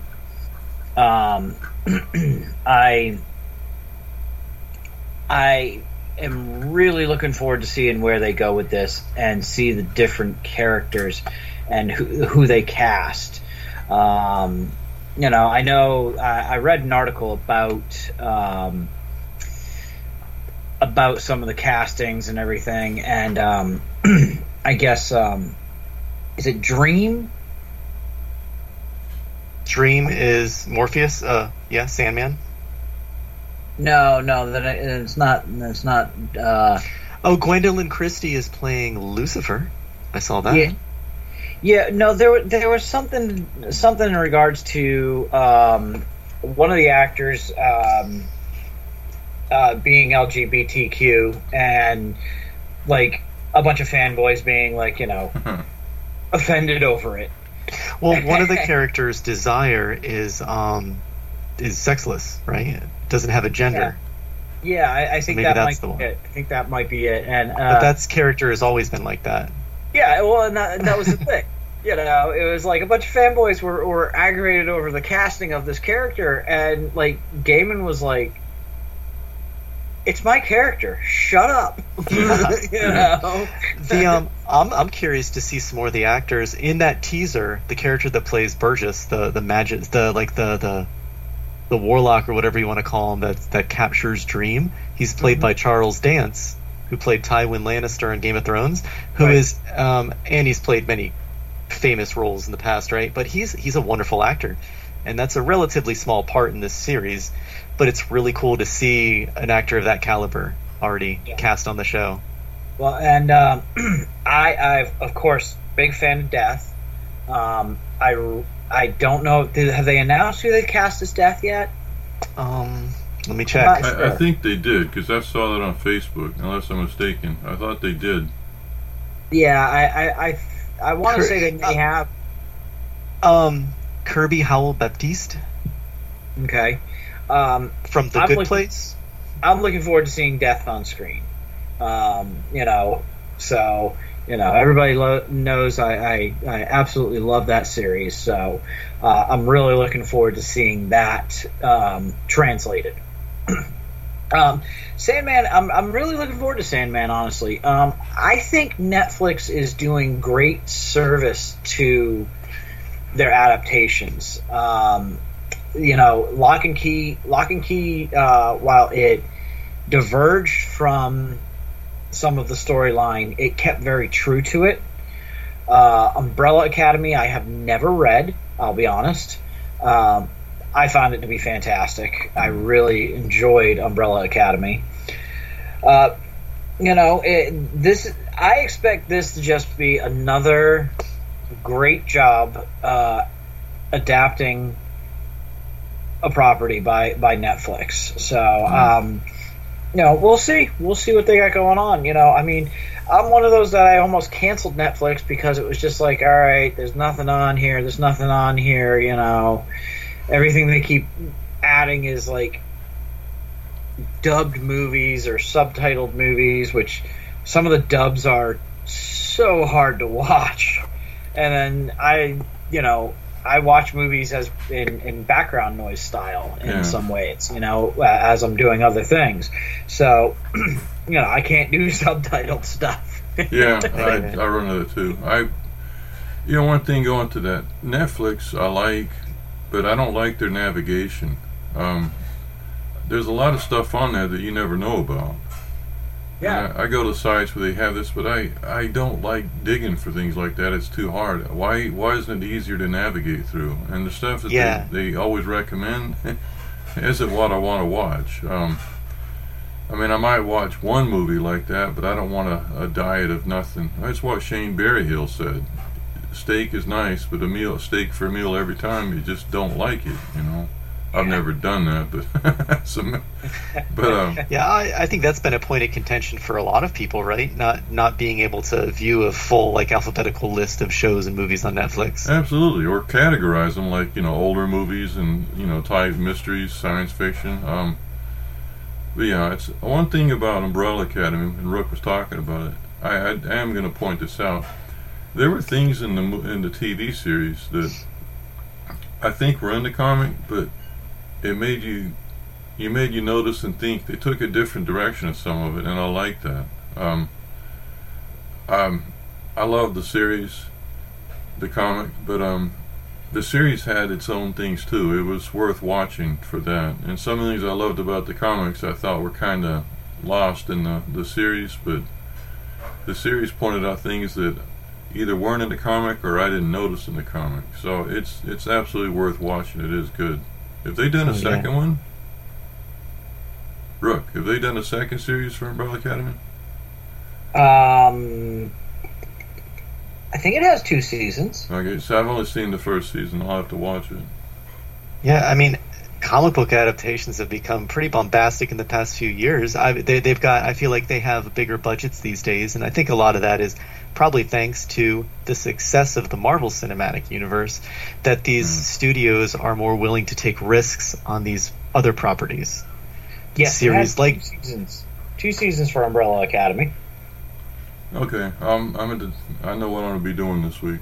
I am really looking forward to seeing where they go with this and see the different characters and who they cast. I know I read an article about some of the castings and everything, and I guess is it Dream? Dream is Morpheus. Yeah, Sandman. No, it's not. It's not. Gwendolyn Christie is playing Lucifer. I saw that. Yeah. No, there was something in regards to one of the actors being LGBTQ and like a bunch of fanboys being like offended over it. Well, one of the characters' Desire is sexless, right? Doesn't have a gender. Yeah, I think that might be it. I think that might be it. And but that's character has always been like that. Yeah, well, and that was the thing. It was like a bunch of fanboys were aggravated over the casting of this character, and like Gaiman was like, "It's my character. Shut up." I'm curious to see some more of the actors in that teaser. The character that plays Burgess, the magic, the warlock or whatever you want to call him, that captures Dream. He's played by Charles Dance, who played Tywin Lannister in Game of Thrones, and he's played many famous roles in the past, right? But he's a wonderful actor, and that's a relatively small part in this series. But it's really cool to see an actor of that caliber already cast on the show. Well, and I've of course big fan of Death. I don't know. Have they announced who they cast as Death yet? Let me check. I think they did, because I saw that on Facebook, unless I'm mistaken. I thought they did. Yeah, I want to say they may have. Kirby Howell-Baptiste. Okay. From The Good Place. I'm looking forward to seeing Death on screen. Everybody knows I absolutely love that series. So I'm really looking forward to seeing that translated. Sandman, I'm really looking forward to Sandman, honestly. I think Netflix is doing great service to their adaptations. Lock and Key, while it diverged from some of the storyline, it kept very true to it. Umbrella Academy, I have never read, I'll be honest. I found it to be fantastic. I really enjoyed Umbrella Academy. I expect this to just be another great job adapting a property by Netflix. So, we'll see. We'll see what they got going on. I'm one of those that I almost canceled Netflix because it was just like, all right, there's nothing on here. Everything they keep adding is like dubbed movies or subtitled movies, which some of the dubs are so hard to watch. And then I watch movies as in background noise style in some ways, as I'm doing other things. So, I can't do subtitled stuff. Yeah, I run into that too. One thing going to that, Netflix I like, but I don't like their navigation. There's a lot of stuff on there that you never know about. Yeah, I go to sites where they have this, but I don't like digging for things like that. It's too hard. Why isn't it easier to navigate through? And the stuff that they always recommend isn't what I want to watch. I might watch one movie like that, but I don't want a diet of nothing. That's what Shane Berryhill said. Steak is nice, but steak for a meal every time, you just don't like it, I've never done that, but I think that's been a point of contention for a lot of people, right? Not being able to view a full alphabetical list of shows and movies on Netflix. Absolutely, or categorize them like older movies and type mysteries, science fiction. But it's one thing about Umbrella Academy, and Rook was talking about it. I am going to point this out. There were things in the TV series that I think were in the comic, but it made you notice and think. They took a different direction of some of it, and I like that. I love the series, the comic, but the series had its own things too. It was worth watching for that. And some of the things I loved about the comics I thought were kind of lost in the series, but the series pointed out things that either weren't in the comic or I didn't notice in the comic. So it's absolutely worth watching. It is good. Have they done a second one? Rook, have they done a second series for Umbrella Academy? I think it has 2 seasons. Okay, so I've only seen the first season. I'll have to watch it. Yeah, comic book adaptations have become pretty bombastic in the past few years. I feel like they have bigger budgets these days, and I think a lot of that is probably thanks to the success of the Marvel Cinematic Universe, that these studios are more willing to take risks on these other properties. Yes, series like 2 seasons for Umbrella Academy. Okay, I know what I'm going to be doing this week.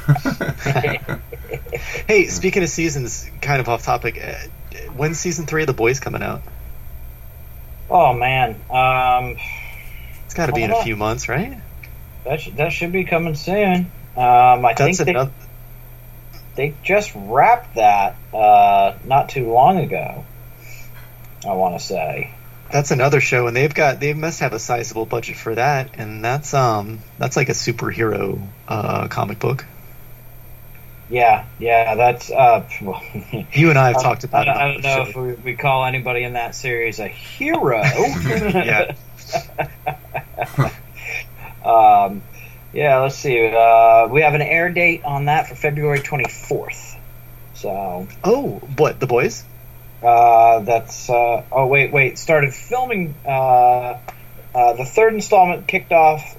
Hey, speaking of seasons, kind of off topic, when's season 3 of The Boys coming out? Oh man, it's got to be in a few months, right? That should be coming soon. I think they just wrapped that not too long ago, I want to say. That's another show, and they must have a sizable budget for that, and that's like a superhero comic book. Yeah, that's You and I have talked about it. I don't know if we call anybody in that series a hero. Yeah. Yeah, let's see. We have an air date on that for February 24th. So. Oh, what, The Boys? That's. Oh, wait. Started filming. The third installment kicked off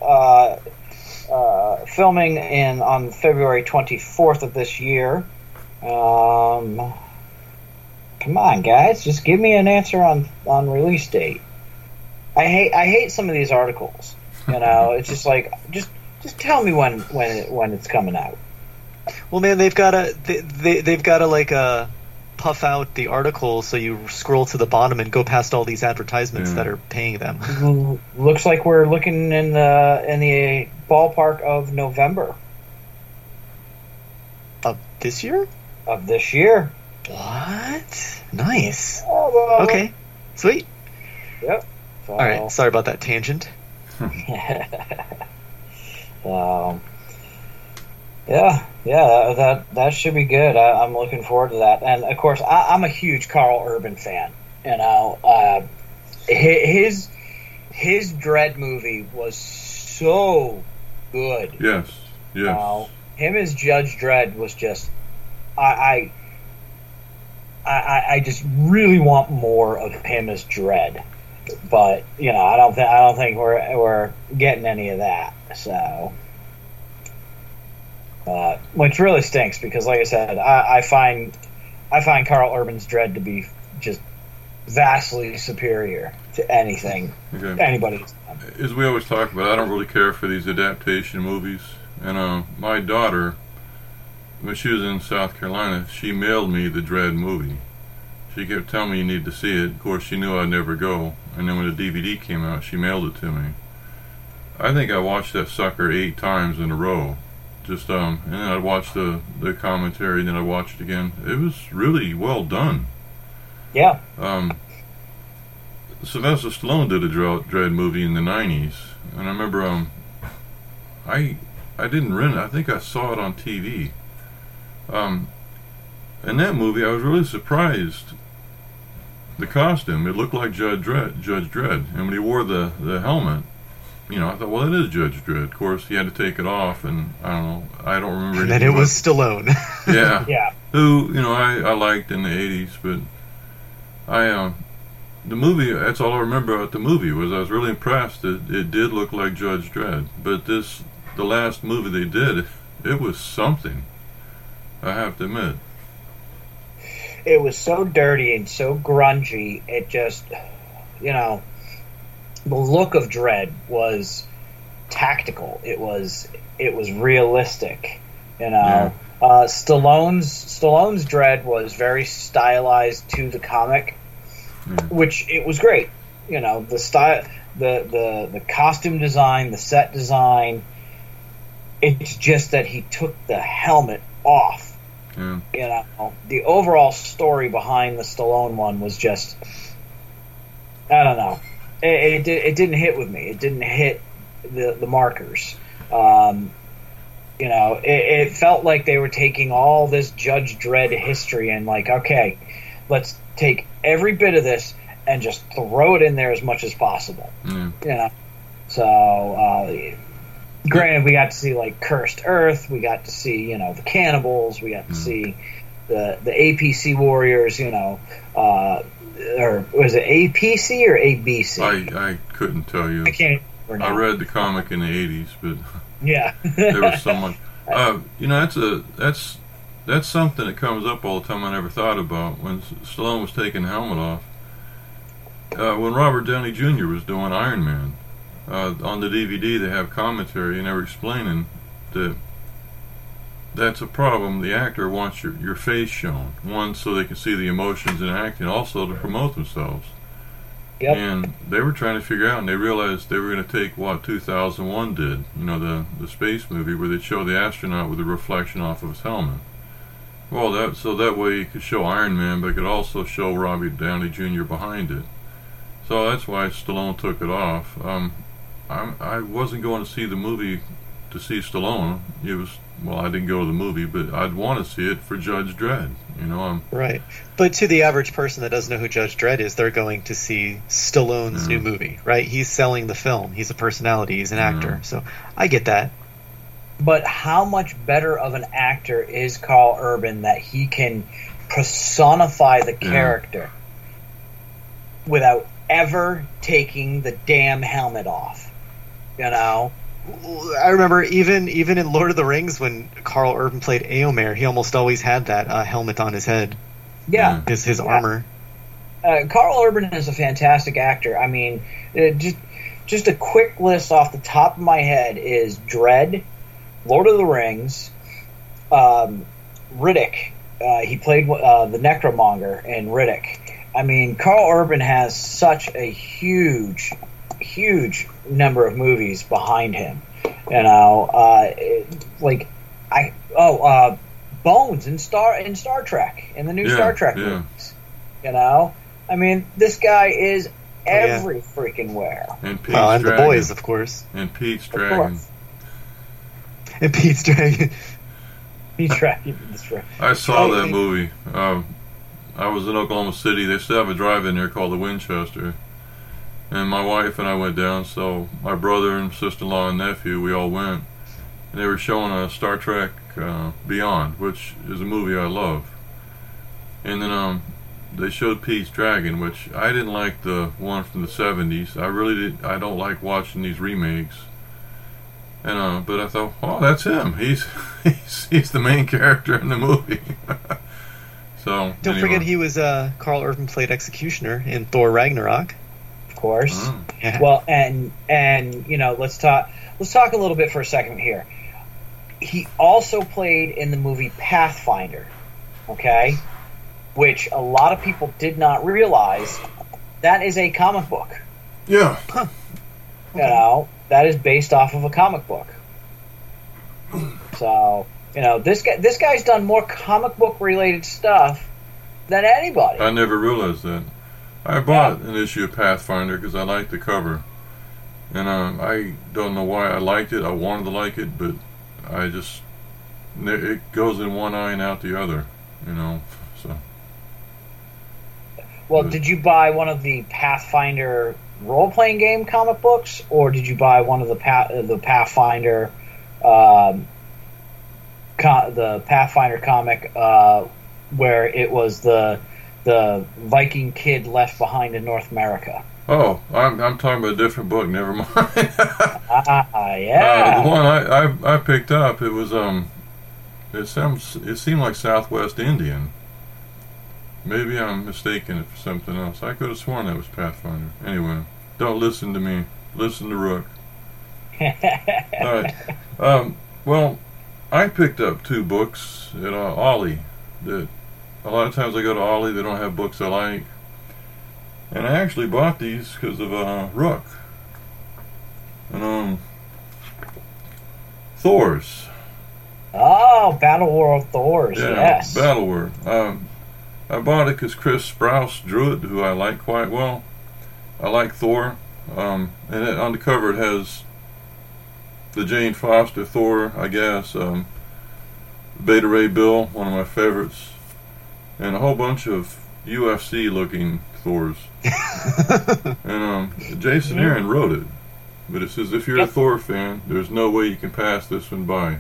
filming on February 24th of this year. Come on, guys, just give me an answer on release date. I hate some of these articles. You know, it's just like just tell me when it's coming out. Well, man, they've got to like puff out the article so you scroll to the bottom and go past all these advertisements that are paying them. Looks like we're looking in the ballpark of November of this year. What? Nice. Oh, okay, sweet. Yep. So, all right. Sorry about that tangent. Yeah, that should be good. I'm looking forward to that. And of course, I'm a huge Carl Urban fan. You know, his Dredd movie was so good. Yes. Him as Judge Dredd was just, I just really want more of him as Dredd. But you know, I don't think we're getting any of that. So. Which really stinks because, like I said, I find Carl Urban's Dredd to be just vastly superior to anything anybody's done. As we always talk about, I don't really care for these adaptation movies. And my daughter, when she was in South Carolina, she mailed me the Dredd movie. She kept telling me you need to see it. Of course, she knew I'd never go. And then when the DVD came out, she mailed it to me. I think I watched that sucker 8 times in a row. Just and then I'd watch the commentary, and then I'd watch it again. It was really well done. Yeah. Sylvester Stallone did a Dredd movie in the 90s, and I remember I didn't rent it. I think I saw it on TV. In that movie, I was really surprised. The costume, it looked like Judge Dredd, and when he wore the helmet, you know, I thought, well, it is Judge Dredd. Of course, he had to take it off, and I don't remember. And then it was Stallone. Yeah. Yeah. Who, you know, I liked in the 80s, but the movie, that's all I remember about the movie, was I was really impressed that it did look like Judge Dredd. But the last movie they did, it was something, I have to admit. It was so dirty and so grungy, it just, you know, the look of Dredd was tactical. It was realistic. You know, Stallone's Dredd was very stylized to the comic, which it was great. You know, the style, the costume design, the set design. It's just that he took the helmet off. Yeah. You know, the overall story behind the Stallone one was just, I don't know. It didn't hit with me. It didn't hit the markers. You know, it felt like they were taking all this Judge Dredd history and like, okay, let's take every bit of this and just throw it in there as much as possible. Mm. You know, so granted, we got to see like Cursed Earth. We got to see, you know, the cannibals. We got to see the APC warriors. You know. Or was it APC or ABC? I couldn't tell you. I can't remember now. I read the comic in the 80s, but yeah, there was so much. You know, that's something that comes up all the time I never thought about. When Stallone was taking the helmet off, when Robert Downey Jr. was doing Iron Man, on the DVD they have commentary and they're explaining that that's a problem. The actor wants your face shown. One, so they can see the emotions in acting, also to promote themselves. Yep. And they were trying to figure out, and they realized they were going to take what 2001 did, you know, the space movie where they'd show the astronaut with the reflection off of his helmet. Well, that way you could show Iron Man, but it could also show Robert Downey Jr. behind it. So that's why Stallone took it off. I wasn't going to see the movie to see Stallone, it was, well, I didn't go to the movie, but I'd want to see it for Judge Dredd. You know, Right. But to the average person that doesn't know who Judge Dredd is, they're going to see Stallone's new movie, right? He's selling the film. He's a personality. He's an actor. So I get that. But how much better of an actor is Carl Urban that he can personify the character without ever taking the damn helmet off? You know? I remember even in Lord of the Rings when Carl Urban played Éomer, he almost always had that helmet on his head. Yeah. His armor. Carl Urban is a fantastic actor. I mean, just a quick list off the top of my head is Dredd, Lord of the Rings, Riddick. He played the Necromonger in Riddick. I mean, Carl Urban has such a huge number of movies behind him. You know, Bones in Star Trek, in the new Star Trek movies. You know, I mean, this guy is every freaking where. And Pete's and Dragon. The Boys, of course. And Pete's Dragon. And Pete's Dragon. Pete's Dragon. That's right. I saw that movie. I was in Oklahoma City. They still have a drive-in there called the Winchester. And my wife and I went down, so my brother and sister-in-law and nephew, we all went. And they were showing a Star Trek Beyond, which is a movie I love. And then they showed Pete's Dragon, which I didn't like the one from the 70s. I don't like watching these remakes. And but I thought, oh, that's him. He's the main character in the movie. So Don't forget he was Carl Urban played Executioner in Thor Ragnarok. Of course. Oh. Yeah. Well, and you know, let's talk a little bit for a second here. He also played in the movie Pathfinder, okay, which a lot of people did not realize that is a comic book. Yeah. You know, that is based off of a comic book. So, you know, this guy's done more comic book related stuff than anybody. I never realized that. I bought an issue of Pathfinder because I liked the cover. And I don't know why I liked it. I wanted to like it, but it goes in one eye and out the other, you know. So. Well, did you buy one of the Pathfinder role-playing game comic books, or did you buy one of the Pathfinder the Pathfinder comic where it was the Viking kid left behind in North America? Oh, I'm talking about a different book. Never mind. Yeah. The one I picked up, it was it seemed like Southwest Indian. Maybe I'm mistaken it for something else. I could have sworn that was Pathfinder. Anyway, don't listen to me. Listen to Rook. All right. Well, I picked up 2 books at Ollie. That a lot of times I go to Ollie, they don't have books I like. And I actually bought these because of Rook. And Thor's. Oh, Battle World Thor's, Yeah, yes. Battle World. I bought it because Chris Sprouse drew it, who I like quite well. I like Thor. And on the cover it has the Jane Foster Thor, I guess. Beta Ray Bill, one of my favorites. And a whole bunch of UFC looking Thors. And Jason Aaron wrote it. But it says, if you're a Thor fan, there's no way you can pass this one by.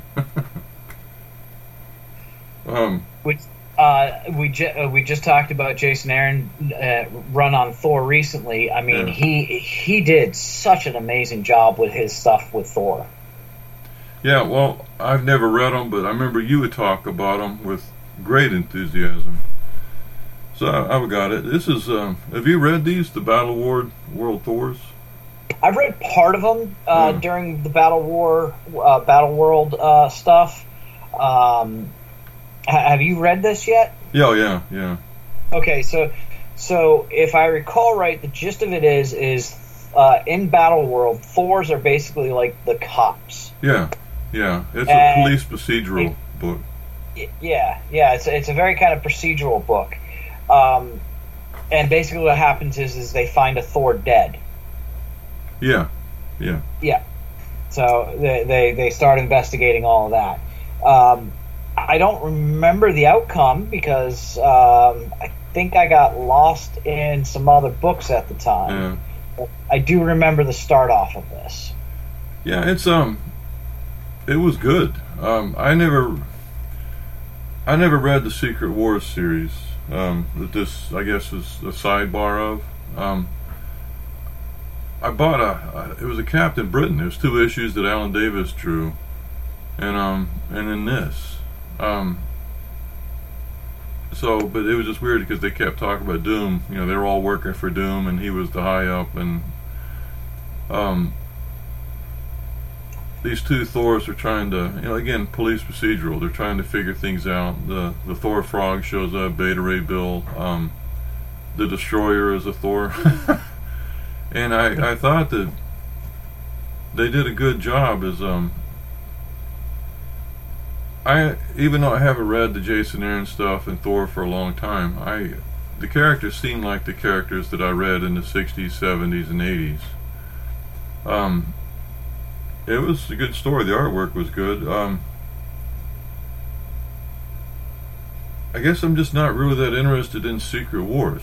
We just talked about Jason Aaron run on Thor recently. I mean, he did such an amazing job with his stuff with Thor. Yeah, well, I've never read them, but I remember you would talk about them with great enthusiasm. So I've got it. This is, have you read these, the Battle World Thors? I've read part of them during the Battle World stuff. Have you read this yet? Yeah. Okay, so if I recall right, the gist of it is in Battle World, Thors are basically like the cops. Yeah. It's a police procedural book. Yeah. It's a very kind of procedural book. And basically what happens is they find a Thor dead. Yeah. So they start investigating all of that. I don't remember the outcome because I think I got lost in some other books at the time. Yeah. I do remember the start off of this. Yeah, it was good. I never read the Secret Wars series that this, I guess, is a sidebar of. I bought it was a Captain Britain. There's 2 issues that Alan Davis drew, and in this. But it was just weird because they kept talking about Doom. You know, they were all working for Doom, and he was the high up, and these 2 Thors are trying to, again, police procedural. They're trying to figure things out. The Thor frog shows up, Beta Ray Bill. The Destroyer is a Thor. And I thought that they did a good job as even though I haven't read the Jason Aaron stuff and Thor for a long time, the characters seem like the characters that I read in the 60s, 70s, and 80s. It was a good story. The artwork was good. I guess I'm just not really that interested in Secret Wars.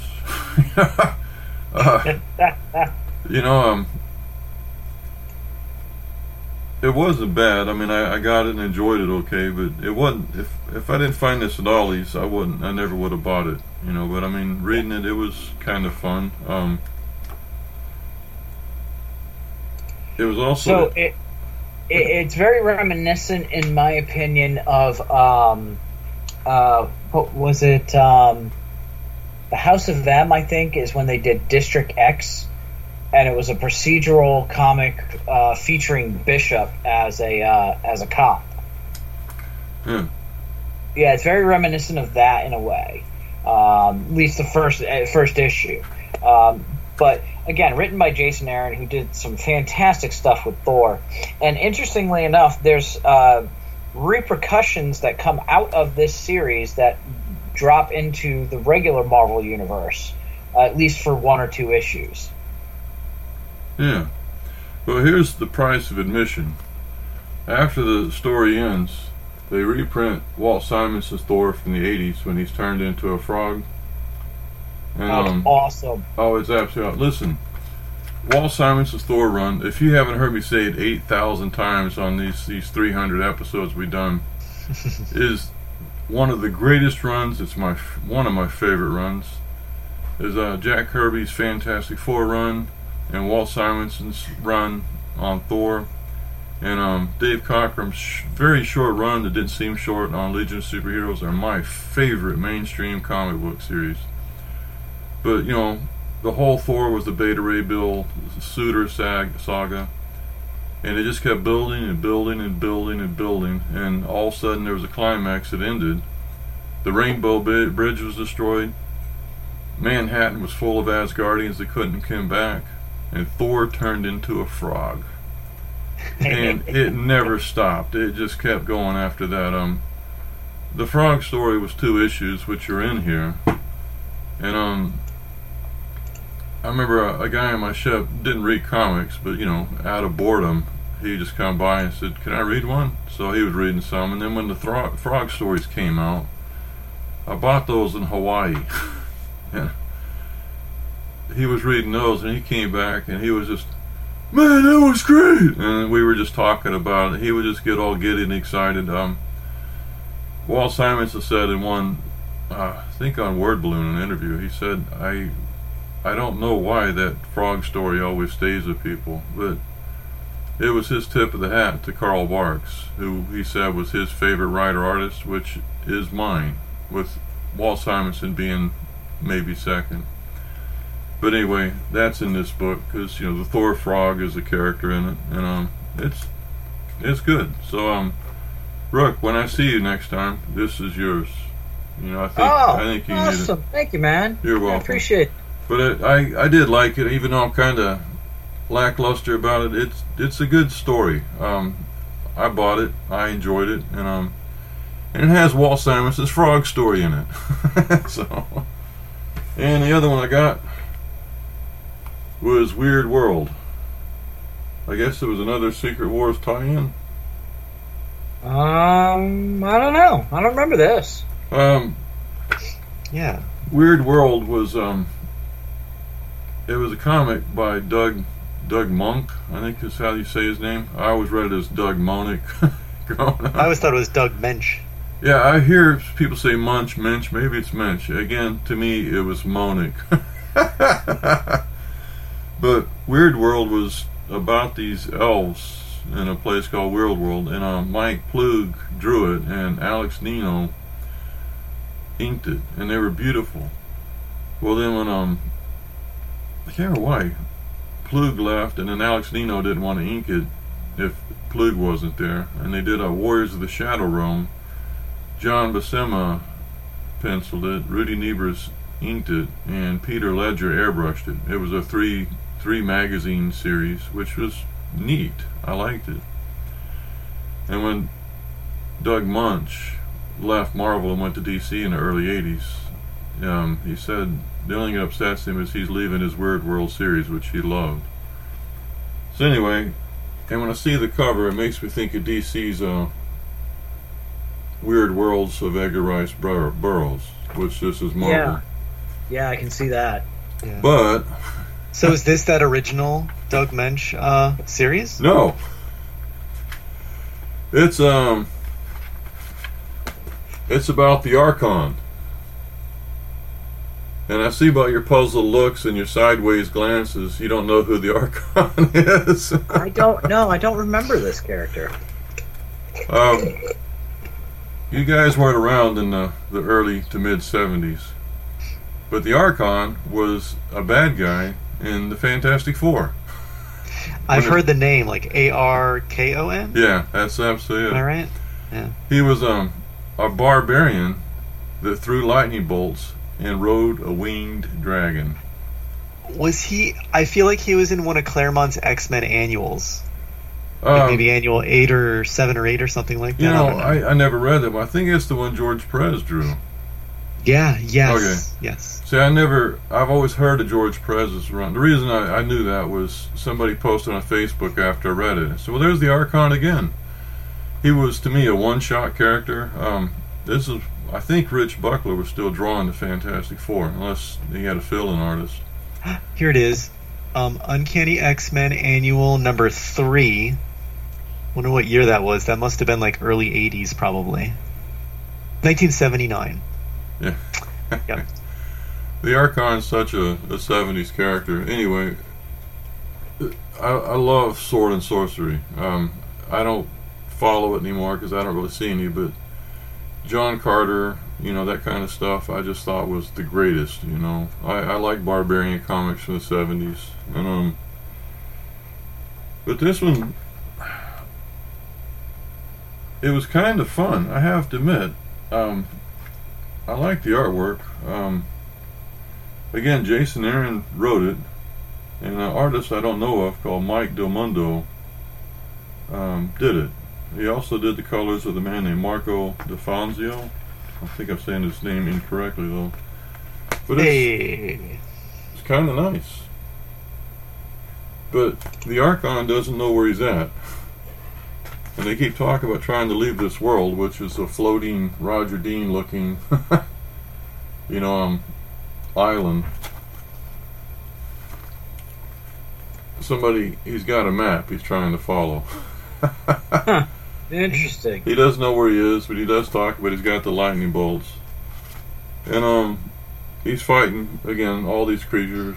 It wasn't bad. I mean, I got it and enjoyed it okay, but it wasn't. If I didn't find this at Ollie's, I never would have bought it. But I mean, reading it was kind of fun. It was also it's very reminiscent, in my opinion, of what was it? The House of M, I think, is when they did District X, and it was a procedural comic featuring Bishop as a cop. Yeah, it's very reminiscent of that in a way, at least the first issue. But again, written by Jason Aaron, who did some fantastic stuff with Thor. And interestingly enough, there's repercussions that come out of this series that drop into the regular Marvel universe, at least for 1 or 2 issues. Yeah. Well, here's the price of admission. After the story ends, they reprint Walt Simonson's Thor from the 80s when he's turned into a frog. And, that's awesome. Oh, it's absolutely... Listen, Walt Simonson's Thor run, if you haven't heard me say it 8,000 times on these 300 episodes we've done, is one of the greatest runs. It's one of my favorite runs. Is Jack Kirby's Fantastic Four run and Walt Simonson's run on Thor, and Dave Cockrum's very short run that didn't seem short on Legion of Superheroes are my favorite mainstream comic book series. But the whole Thor was the Beta Ray Bill Suitor saga, and it just kept building and building and building and building, and all of a sudden there was a climax that ended. The Rainbow Bridge was destroyed. Manhattan was full of Asgardians that couldn't come back, and Thor turned into a frog. And it never stopped. It just kept going after that. The frog story was 2 issues, which are in here, and I remember a guy in my shop didn't read comics, but out of boredom, he just come by and said, "Can I read one?" So he was reading some, and then when the frog stories came out, I bought those in Hawaii. And he was reading those, and he came back, and he was just, "Man, that was great!" And we were just talking about it. He would just get all giddy and excited. Walt Simonson said in one, I think on Word Balloon, an interview, he said, I don't know why that frog story always stays with people, but it was his tip of the hat to Carl Barks, who he said was his favorite writer-artist, which is mine, with Walt Simonson being maybe second. But anyway, that's in this book, because the Thor frog is a character in it, and it's good. So Rook, when I see you next time, this is yours. I think you awesome. need it. Thank you, man. You're welcome. I appreciate it. But I did like it, even though I'm kind of lackluster about it. It's a good story. I bought it. I enjoyed it, and it has Walt Simonson's frog story in it. So, and the other one I got was Weird World. I guess there was another Secret Wars tie-in. I don't know. I don't remember this. Yeah. Weird World was it was a comic by Doug Monk, I think is how you say his name. I always read it as Doug Monick growing up. I always thought it was Doug Mensch. Yeah, I hear people say Mensch, maybe it's Mensch. Again, to me, it was Monick. But Weird World was about these elves in a place called Weird World, and Mike Plug drew it, and Alex Nino inked it, and they were beautiful. Well, then when I can't remember why Plug left, and then Alex Nino didn't want to ink it if Plug wasn't there, and they did a Warriors of the Shadow Realm. John Buscema penciled it, Rudy Nebres inked it, and Peter Ledger airbrushed it. It was a three magazine series, which was neat. I liked it. And when Doug Munch left Marvel and went to DC in the early 80s, he said the only thing that upsets him is he's leaving his Weird World series, which he loved. So anyway, and when I see the cover, it makes me think of DC's Weird Worlds of Edgar Rice Burroughs, which this is Marvel. Yeah, I can see that. Yeah. But So is this that original Doug Mensch series? no, it's about the Archon. And I see by your puzzled looks and your sideways glances, you don't know who the Archon is. I don't know. I don't remember this character. You guys weren't around in the early to mid 70s. But the Archon was a bad guy in the Fantastic Four. I've heard the name, like Arkon. Yeah, that's absolutely it. Am I right? Yeah. He was a barbarian that threw lightning bolts and rode a winged dragon. Was he? I feel like he was in one of Claremont's X-Men annuals. Like maybe annual 8 or 7 or 8 or something like that. You know, I never read them. I think it's the one George Perez drew. Yeah, yes. Okay. Yes. See, I've always heard of George Perez's run. The reason I knew that was somebody posted on Facebook after I read it. So, well, there's the Archon again. He was, to me, a one-shot character. I think Rich Buckler was still drawing the Fantastic Four, unless he had a fill-in artist. Here it is. Uncanny X-Men Annual number 3. Wonder what year that was. That must have been like early 80s, probably. 1979. Yeah. Yep. The Archon's such a 70s character. Anyway, I love sword and sorcery. I don't follow it anymore because I don't really see any, but John Carter, that kind of stuff, I just thought was the greatest, I like barbarian comics from the 70s. And but this one, it was kind of fun, I have to admit. I like the artwork. Again, Jason Aaron wrote it, and an artist I don't know of called Mike Del Mundo did it. He also did the colors of the man named Marco DeFazio. I think I'm saying his name incorrectly though. But it's kind of nice. But the Archon doesn't know where he's at. And they keep talking about trying to leave this world, which is a floating Roger Dean looking island. He's got a map he's trying to follow. Huh. Interesting. He doesn't know where he is, but he does talk about he's got the lightning bolts. And he's fighting again all these creatures.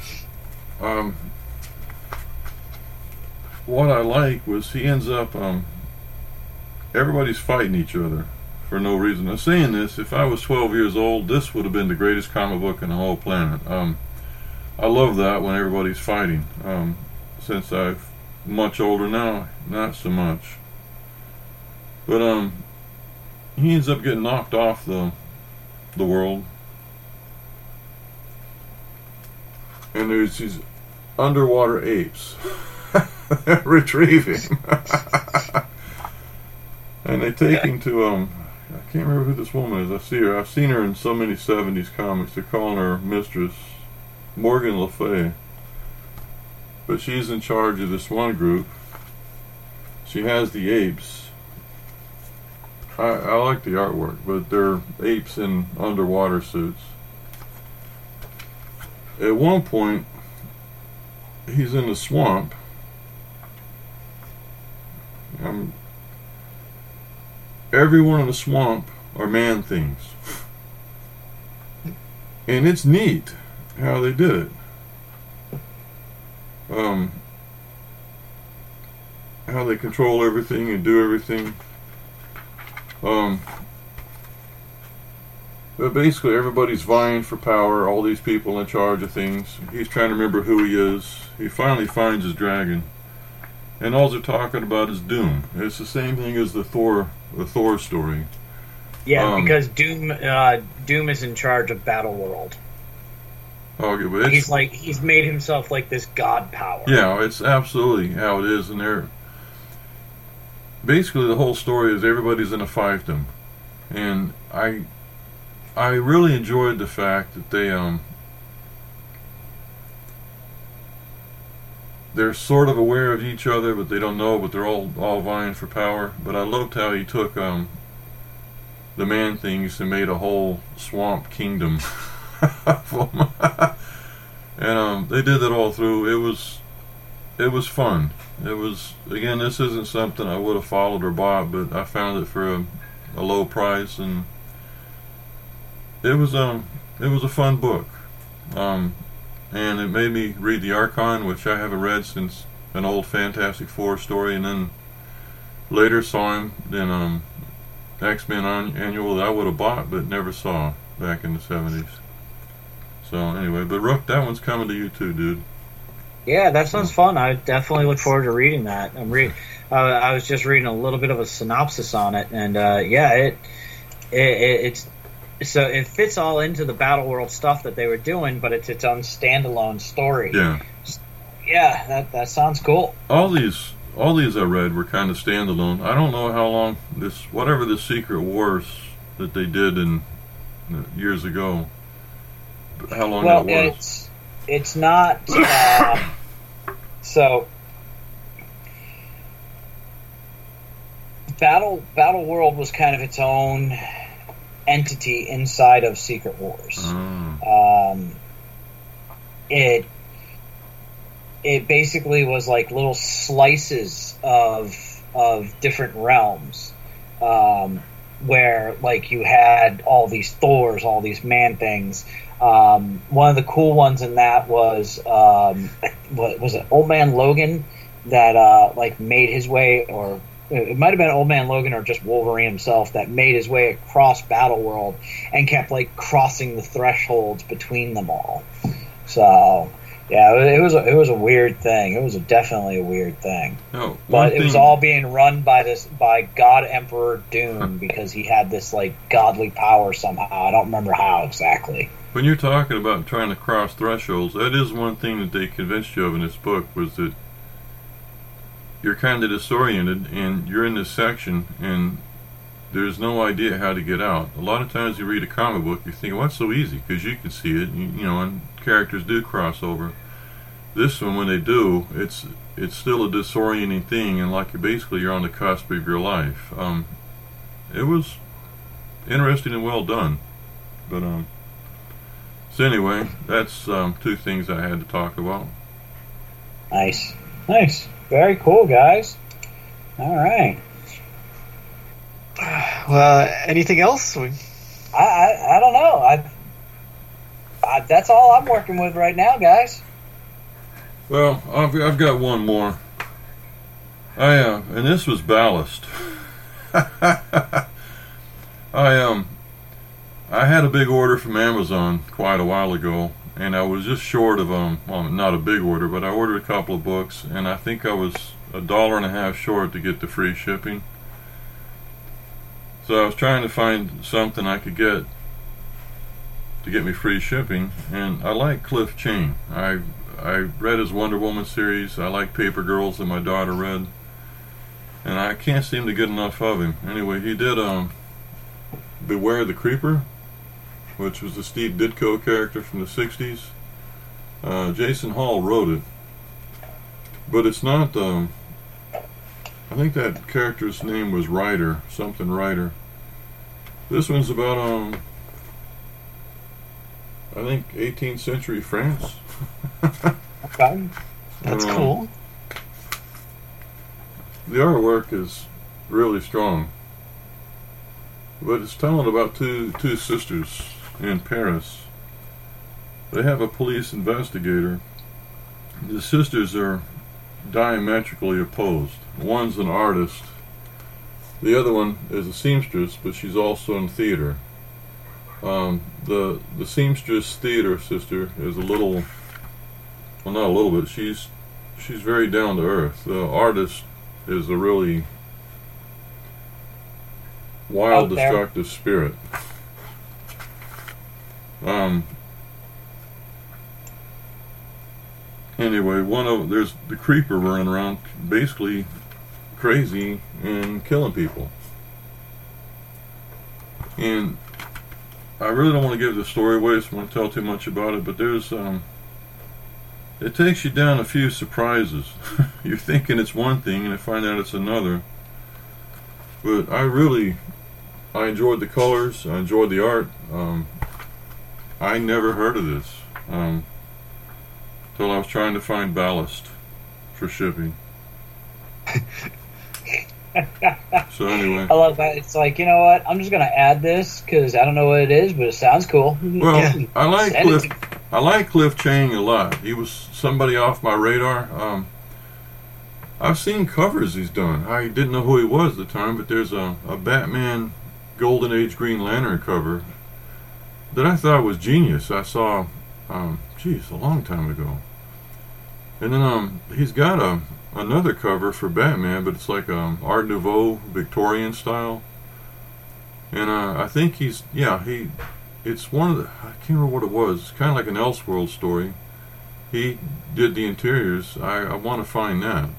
What I like was he ends up everybody's fighting each other for no reason. I'm saying this, if I was 12 years old, this would have been the greatest comic book in the whole planet. I love that when everybody's fighting. Since I'm much older now, not so much. But he ends up getting knocked off the world, and there's these underwater apes that retrieve him, and they take him to I can't remember who this woman is. I've seen her in so many 70s comics. They're calling her Mistress Morgan Le Fay, but she's in charge of this one group, she has the apes. I like the artwork, but they're apes in underwater suits. At one point, he's in the swamp. Everyone in the swamp are man things. And it's neat how they did it. How they control everything and do everything. But basically everybody's vying for power, all these people in charge of things. He's trying to remember who he is. He finally finds his dragon. And all they're talking about is Doom. It's the same thing as the Thor story. Yeah, because Doom is in charge of Battleworld. Okay, but he's made himself like this god power. Yeah, it's absolutely how it is, and they're basically the whole story is everybody's in a fiefdom, and I really enjoyed the fact that they're sort of aware of each other, but they don't know, but they're all vying for power. But I loved how he took the man things and made a whole swamp kingdom. And they did it all through. It was fun. It was, again, this isn't something I would have followed or bought, but I found it for a low price, and it was a fun book. And it made me read the Archon, which I haven't read since an old Fantastic Four story, and then later saw him in X-Men Annual that I would have bought but never saw back in the 70s. So anyway, but Rook, that one's coming to you too, dude. Yeah, that sounds fun. I definitely look forward to reading that. I was just reading a little bit of a synopsis on it, and it fits all into the Battleworld stuff that they were doing, but it's its own standalone story. Yeah. Yeah, that sounds cool. All these I read were kind of standalone. I don't know how long whatever the Secret Wars that they did in years ago, how long that was. It's not. So, Battleworld was kind of its own entity inside of Secret Wars. It basically was like little slices of different realms, where like you had all these Thors, all these man things. One of the cool ones in that was what was it, Old Man Logan, that like made his way, or it might have been Old Man Logan or just Wolverine himself, that made his way across Battleworld and kept like crossing the thresholds between them all. So yeah, it was a weird thing. It was definitely a weird thing. But it was all being run by God Emperor Doom because he had this like godly power somehow. I don't remember how exactly. When you're talking about trying to cross thresholds, that is one thing that they convinced you of in this book, was that you're kind of disoriented and you're in this section and there's no idea how to get out. A lot of times you read a comic book, you think, well, it's so easy because you can see it, and characters do cross over. This one, when they do, it's still a disorienting thing, and like you're on the cusp of your life. It was interesting and well done. But so anyway, that's two things I had to talk about. Nice. Very cool, guys. All right. Well, anything else? I don't know. That's all I'm working with right now, guys. Well, I've got one more. And this was Ballast. I had a big order from Amazon quite a while ago, and I was just short of well, not a big order, but I ordered a couple of books, and I think I was $1.50 short to get the free shipping. So I was trying to find something I could get to get me free shipping, and I like Cliff Chiang. I read his Wonder Woman series. I like Paper Girls that my daughter read, and I can't seem to get enough of him. Anyway, he did Beware the Creeper, which was the Steve Ditko character from the 60s. Jason Hall wrote it, but it's not I think that character's name was Ryder, something Ryder. This one's about, I think 18th century France. Okay. That's cool. The artwork is really strong. But it's telling about two sisters in Paris. They have a police investigator. The sisters are diametrically opposed. One's an artist. The other one is a seamstress, but she's also in theater. The seamstress theater sister is a little, well, not a little bit. She's very down to earth. The artist is a really wild, destructive spirit. Anyway, there's the creeper running around, basically crazy and killing people. And I really don't want to give the story away, so I don't want to tell too much about it. But there's it takes you down a few surprises. You're thinking it's one thing, and you find out it's another. But I enjoyed the colors. I enjoyed the art. I never heard of this till I was trying to find ballast for shipping. So anyway, I love that. It's like, you know what? I'm just gonna add this because I don't know what it is, but it sounds cool. Well, Yeah. I like Cliff Chang a lot. He was somebody off my radar. I've seen covers he's done. I didn't know who he was at the time, but there's a Batman Golden Age Green Lantern cover that I thought was genius. I saw, a long time ago. And then he's got another cover for Batman, but it's like Art Nouveau Victorian style. And I think it's one of the, I can't remember what it was. It's kind of like an Elseworld story. He did the interiors. I want to find that.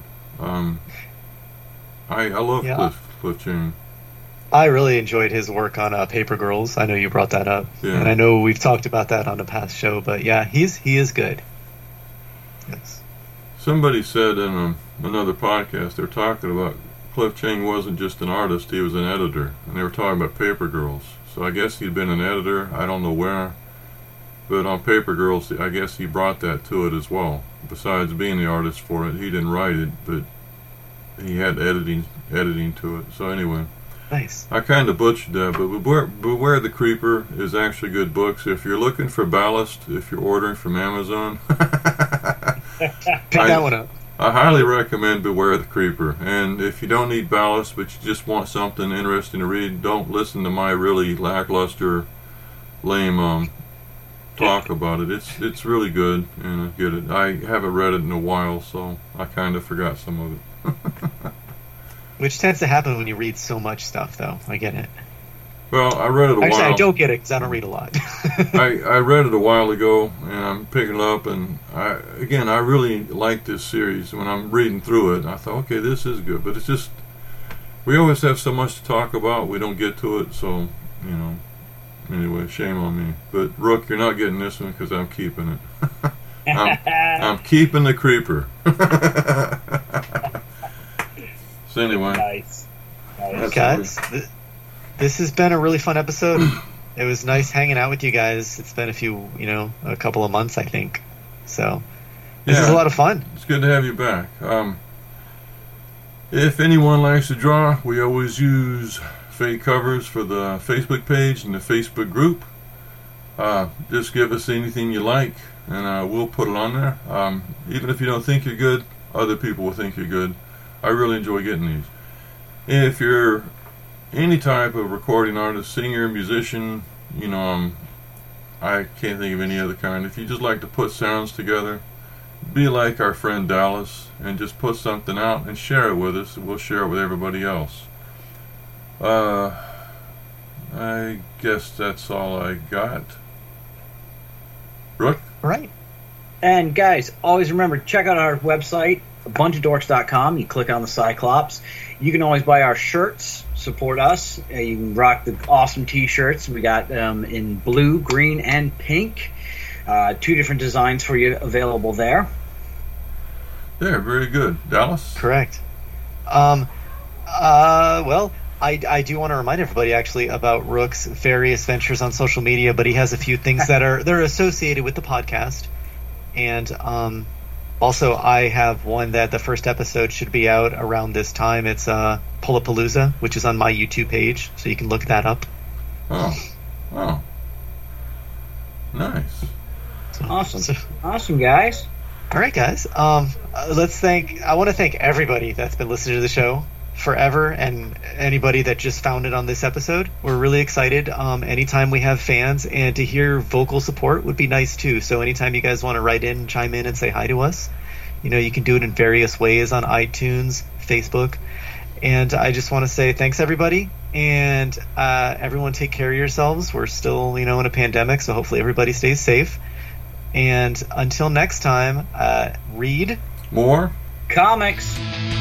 I love Cliff Chang. I really enjoyed his work on Paper Girls. I know you brought that up, yeah. And I know we've talked about that on a past show. But yeah, he is good. Yes. Somebody said in another podcast, they were talking about Cliff Chang wasn't just an artist, he was an editor. And they were talking about Paper Girls. So I guess he'd been an editor, I don't know where. But on Paper Girls, I guess he brought that to it as well. Besides being the artist for it, he didn't write it, but he had editing to it. So anyway. Nice. I kind of butchered that, but Beware the Creeper is actually good books. If you're looking for ballast, if you're ordering from Amazon, pick that one up. I highly recommend Beware the Creeper. And if you don't need ballast, but you just want something interesting to read, don't listen to my really lackluster, lame talk about it. It's really good, and I get it. I haven't read it in a while, so I kind of forgot some of it. Which tends to happen when you read so much stuff, though. I get it. Well, I read it a while. Actually, I don't get it because I don't read a lot. I read it a while ago, and I'm picking it up, and I really like this series. When I'm reading through it, I thought, okay, this is good, but it's just, we always have so much to talk about, we don't get to it, so, anyway, shame on me. But, Rook, you're not getting this one because I'm keeping it. I'm keeping the Creeper. So anyway. Nice. Guys, this has been a really fun episode. It was nice hanging out with you guys. It's been a couple of months, I think. So, this is a lot of fun. It's good to have you back. If anyone likes to draw, we always use fake covers for the Facebook page and the Facebook group. Just give us anything you like, and we'll put it on there. Even if you don't think you're good, other people will think you're good. I really enjoy getting these. If you're any type of recording artist, singer, musician, I can't think of any other kind. If you just like to put sounds together, be like our friend Dallas and just put something out and share it with us. We'll share it with everybody else. I guess that's all I got. Rook? All right. And guys, always remember, check out our website, abunchofdorks.com. You click on the Cyclops. You can always buy our shirts, support us. You can rock the awesome t-shirts. We got them in blue, green, and pink. 2 different designs for you available there. Yeah, very good. Dallas? Correct. Well, I do want to remind everybody actually about Rook's various ventures on social media, but he has a few things they're associated with the podcast. And also I have one that the first episode should be out around this time. It's Pullapalooza, which is on my YouTube page, so you can look that up. Oh. Nice. Awesome, guys. All right, guys. I want to thank everybody that's been listening to the show forever, and anybody that just found it on this episode. We're really excited. Anytime we have fans, and to hear vocal support would be nice too. So anytime you guys want to write in, chime in, and say hi to us, you can do it in various ways on iTunes, Facebook. And I just want to say thanks, everybody. And everyone take care of yourselves. We're still, in a pandemic, so hopefully everybody stays safe. And until next time, read more comics.